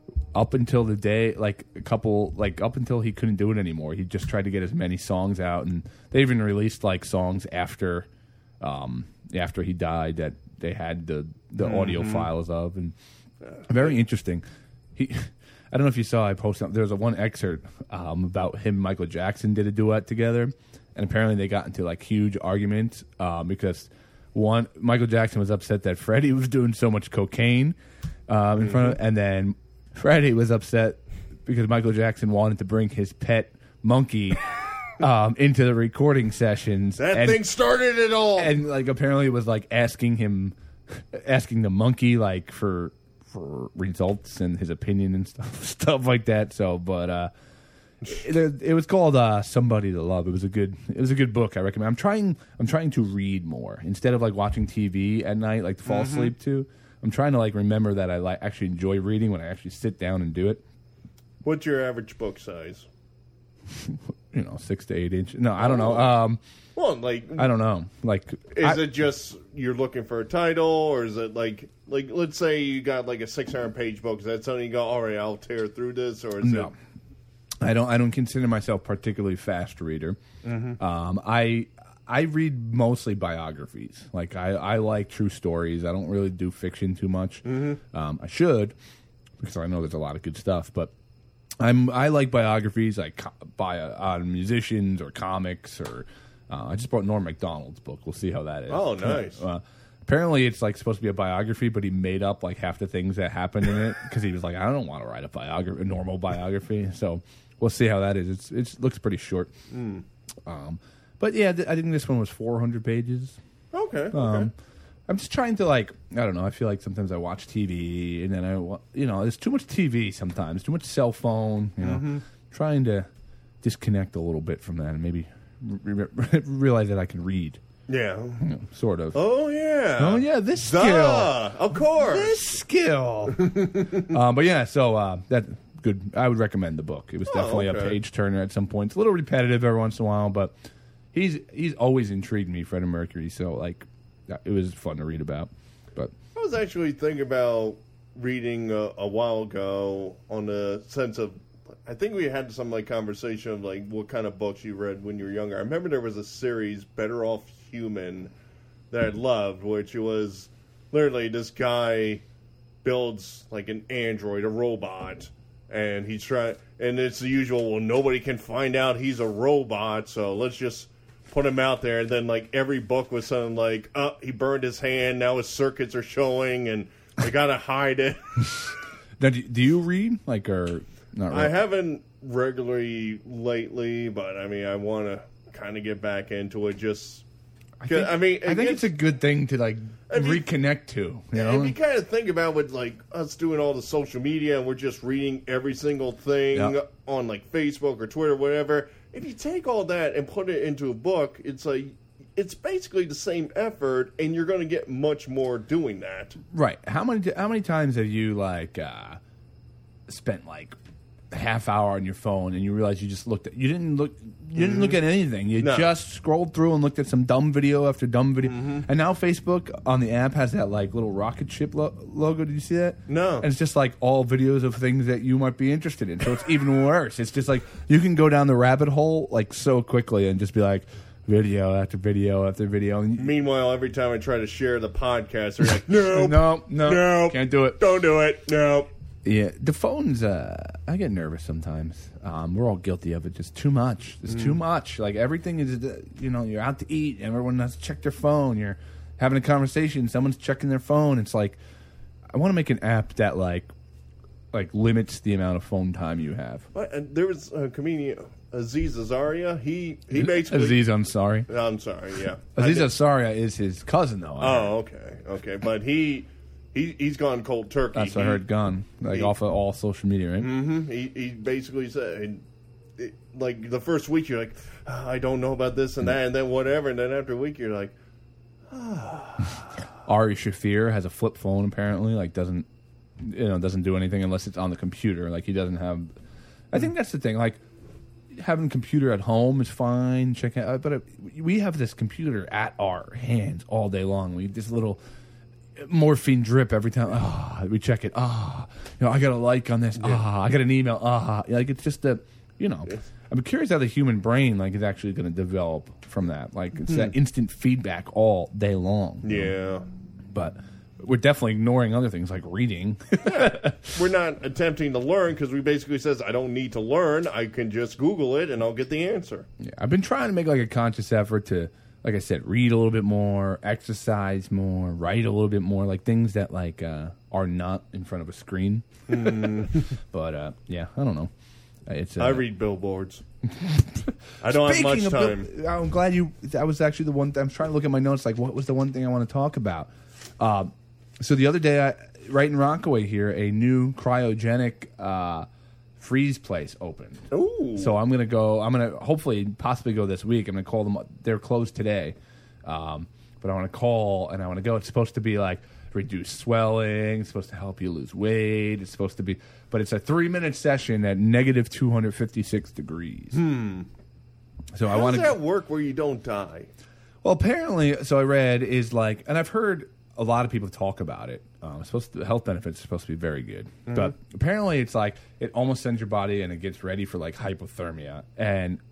up until the day, like a couple, like up until he couldn't do it anymore. He just tried to get as many songs out, and they even released like songs after, um, after he died that they had the the mm-hmm. audio files of, and very interesting. He, I don't know if you saw, I posted, there was a one excerpt um, about him and Michael Jackson did a duet together, and apparently they got into like huge arguments um, because one, Michael Jackson was upset that Freddie was doing so much cocaine um, in mm-hmm. front of, and then Freddie was upset because Michael Jackson wanted to bring his pet monkey um, into the recording sessions. That and, thing started it all. And like apparently it was like asking him, asking the monkey like for for results and his opinion and stuff, stuff like that. So, but uh, it, it was called uh, Somebody to Love. It was a good, it was a good book. I recommend. I'm trying, I'm trying to read more instead of like watching T V at night, like to fall mm-hmm. asleep to. I'm trying to like remember that I like actually enjoy reading when I actually sit down and do it. What's your average book size? You know, six to eight inches. No, I don't know. Um, well, like I don't know. Like, is I, it just you're looking for a title, or is it like like let's say you got like a six hundred page book? Is that something you go, all right, I'll tear through this, or is no? It... I don't. I don't consider myself particularly fast reader. Mm-hmm. Um, I I read mostly biographies. Like I, I like true stories. I don't really do fiction too much. Mm-hmm. Um, I should, because I know there's a lot of good stuff. But I'm I like biographies, like co- by on musicians or comics or. Uh, I just bought Norm Macdonald's book. We'll see how that is. Oh, nice. Uh, apparently, it's like supposed to be a biography, but he made up like half the things that happened in it because he was like, I don't want to write a biography, a normal biography. So we'll see how that is. It's it's looks pretty short. Mm. Um, but yeah, th- I think this one was four hundred pages. Okay. Okay. Um, I'm just trying to like I don't know. I feel like sometimes I watch T V and then I wa- you know there's too much T V sometimes, too much cell phone. You know, Mm-hmm. trying to disconnect a little bit from that and maybe. Re- re- realize that I can read, Yeah. you know, sort of. Oh, yeah. Oh yeah, this Duh, skill, of course. this skill. um, but yeah, so uh, that good. I would recommend the book. It was Oh, definitely okay. a page turner at some point. It's a little repetitive every once in a while, but he's he's always intrigued me, Freddie Mercury. So like, it was fun to read about. But I was actually thinking about reading a, a while ago on the sense of, I think we had some like conversation of like what kind of books you read when you were younger. I remember there was a series, Better Off Human, that I loved, which was literally this guy builds like an android, a robot, and he's trying, and it's the usual, well, nobody can find out he's a robot, so let's just put him out there. And then like every book was something like, oh, he burned his hand, now his circuits are showing, and we gotta hide it. now, do, do you read like or not? Really? I haven't regularly lately, but I mean, I want to kind of get back into it. Just, I, think, I mean, I think it's a good thing to like I mean, reconnect to. You know, if you kind of think about with like us doing all the social media and we're just reading every single thing Yep. on like Facebook or Twitter, whatever. If you take all that and put it into a book, it's like it's basically the same effort, and you're going to get much more doing that. right? How many how many times have you like uh, spent like a half hour on your phone and you realize you just looked at you didn't look you didn't look at anything, you No. just scrolled through and looked at some dumb video after dumb video, and now Facebook on the app has that like little rocket ship lo- logo. Did you see that? No. And it's just like all videos of things that you might be interested in, so it's even worse. It's just like you can go down the rabbit hole like so quickly and just be like video after video after video. And Meanwhile, every time I try to share the podcast, they're like, no, no, no, no, can't do it. Don't do it. No. Yeah, the phones, uh, I get nervous sometimes. Um, we're all guilty of it. Just too much. It's too much. Like, everything is, uh, you know, you're out to eat, and everyone has to check their phone. You're having a conversation, someone's checking their phone. It's like, I want to make an app that, like, like limits the amount of phone time you have. What? And there was a comedian, Aziz Ansari. He, he basically... Aziz Ansari. I'm sorry, yeah. Aziz I did- Ansari is his cousin, though. I heard. Oh, okay, okay. But he, he he's gone cold turkey. That's what I He- heard gone. Like, he- off of all social media, right? Mm-hmm. He, he basically said, it, like, the first week you're like, "Ah, I don't know about this and that, and then whatever, and then after a week you're like, Ari Shafir has a flip phone, apparently. Like, doesn't, you know, doesn't do anything unless it's on the computer. Like, he doesn't have... I think that's the thing. Like, having a computer at home is fine. Check out, but uh, we have this computer at our hands all day long. We this little morphine drip every time. Ah, we check it. Ah, you know, I got a like on this. Ah, I got an email. Ah, like it's just a, you know. I'm curious how the human brain like is actually going to develop from that. Like it's that instant feedback all day long. yeah. But we're definitely ignoring other things like reading. We're not attempting to learn because we basically says, I don't need to learn. I can just Google it and I'll get the answer. Yeah, I've been trying to make like a conscious effort to, like I said, read a little bit more, exercise more, write a little bit more, like things that like uh, are not in front of a screen. But uh, yeah, I don't know. It's uh, I read billboards. I don't have much Speaking of time. Bill- I'm glad you. That was actually the one. I'm trying to look at my notes. Like, what was the one thing I want to talk about? Uh, so the other day, I, right in Rockaway here, a new cryogenic uh, freeze place opened. Ooh. So I'm gonna go. I'm gonna hopefully possibly go this week. I'm gonna call them. They're closed today, um, but I want to call and I want to go. It's supposed to be like reduce swelling. It's supposed to help you lose weight. It's supposed to be, but it's a three minute session at negative two hundred fifty-six degrees. Hmm. So I How want does to. that work where you don't die? Well, apparently, so I read is like, and I've heard a lot of people talk about it. Um, it's supposed to, the health benefits are supposed to be very good, Mm-hmm. but apparently, it's like it almost sends your body and it gets ready for like hypothermia. And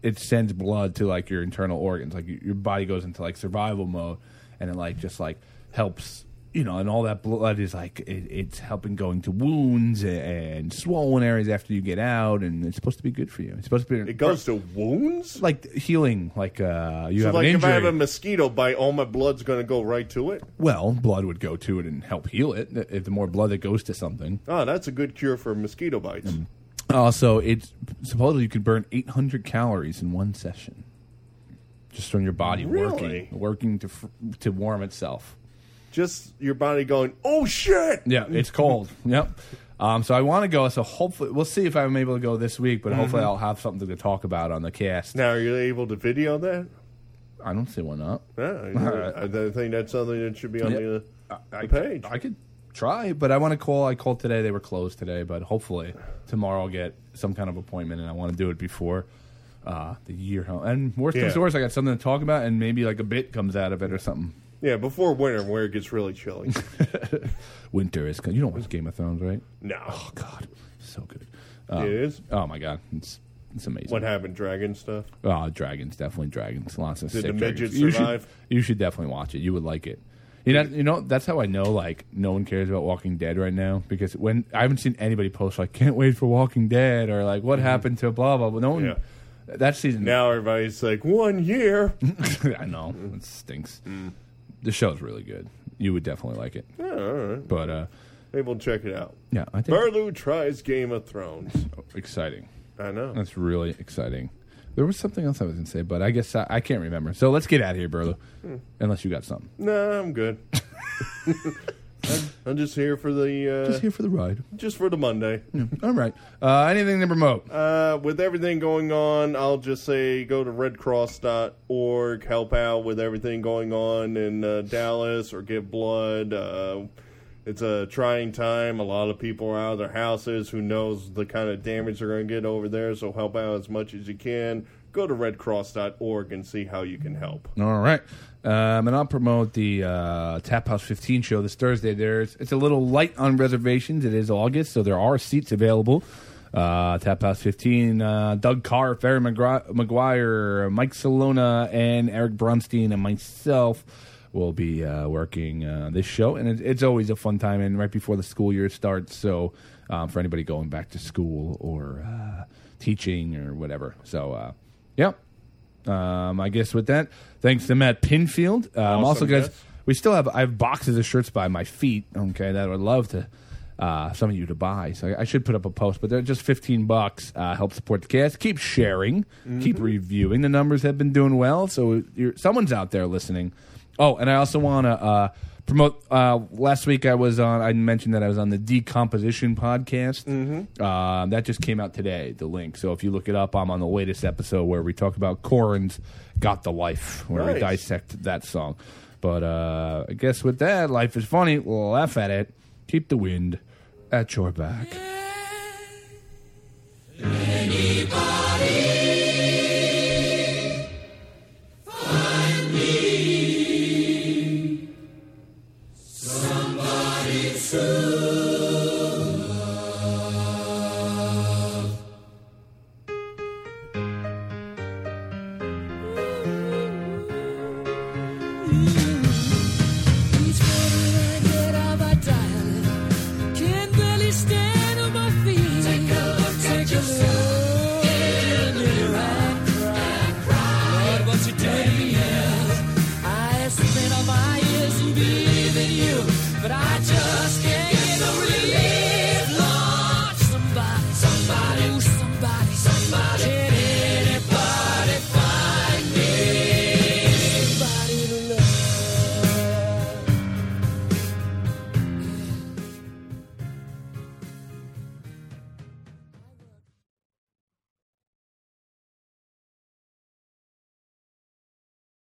it sends blood to like your internal organs. Like your body goes into like survival mode, and it like just like helps. You know, and all that blood is like it, it's helping going to wounds and, and swollen areas after you get out, and it's supposed to be good for you. It's supposed to be. It goes to wounds, like healing. Like uh, you so have like an injury. if I have a mosquito bite, all my blood's going to go right to it. Well, blood would go to it and help heal it. If the more blood that goes to something. Oh, that's a good cure for mosquito bites. Mm. Also, it's supposedly you could burn eight hundred calories in one session, just from your body Really? working, working to fr- to warm itself. Just your body going, oh shit! Yeah, it's cold. Yep. Um, so I want to go. So hopefully, we'll see if I'm able to go this week. But hopefully, Mhm. I'll have something to talk about on the cast. Now, are you able to video that? I don't see one up. Yeah, I, I think that's something that should be on Yeah. the, uh, I, the page. I could try, but I want to call. I called today. They were closed today, but hopefully tomorrow I'll get some kind of appointment, and I want to do it before uh, the year. And worst Yeah. comes to worst, I got something to talk about, and maybe like a bit comes out of it or something. Yeah, before winter, where it gets really chilly. Winter is. You don't watch Game of Thrones, right? No. Oh God, so good. It is? Oh my God, it's it's amazing. What happened? Dragon stuff? Oh, dragons, definitely dragons. Lots of Did sick the dragons. midgets You survive? should, you should definitely watch it. You would like it. You know, you know that's how I know like no one cares about Walking Dead right now, because when I haven't seen anybody post like can't wait for Walking Dead or like what happened to blah blah. But no one. Yeah. That season Now everybody's like, one year. I know it stinks. The show's really good. You would definitely like it. Yeah, all right. But uh, maybe we'll check it out. yeah, I think Burlew tries Game of Thrones. exciting. I know. That's really exciting. There was something else I was going to say, but I guess I, I can't remember. So let's get out of here, Burlew. Hmm. Unless you got something. No, I'm good. I'm, I'm just here for the... Uh, Just here for the ride. Just for the Monday. Yeah. All right. Uh, anything to promote? Uh, with everything going on, I'll just say go to red cross dot org, help out with everything going on in uh, Dallas, or give blood. Uh, it's a trying time. A lot of people are out of their houses. Who knows the kind of damage they're going to get over there, so help out as much as you can. Go to red cross dot org and see how you can help. All right. Um, and I'll promote the uh, Tap House fifteen show this Thursday. There's It's a little light on reservations. It is August, so there are seats available. Uh, Tap House fifteen, uh, Doug Carr, Ferry McGuire, Mike Salona, and Eric Brunstein, and myself will be uh, working uh, this show. And it, it's always a fun time, and right before the school year starts, so um, for anybody going back to school or uh, teaching or whatever. So, uh, yeah. Um, I guess with that, thanks to Matt Pinfield. Um, Awesome, also, guys, yes. we still have I have boxes of shirts by my feet. Okay, that I would love to uh, some of you to buy. So I, I should put up a post, but they're just fifteen bucks. Uh, help support the cast. Keep sharing. Keep reviewing. The numbers have been doing well, so you're, someone's out there listening. Oh, and I also want to uh, promote. Uh, last week I was on. I mentioned that I was on the Decomposition podcast. Mm-hmm. Uh, that just came out today. The link. So if you look it up, I'm on the latest episode where we talk about Corin's "Got the Life," where we Nice. dissect that song. But uh, I guess with that, life is funny. We'll laugh at it. Keep the wind at your back. Somebody true.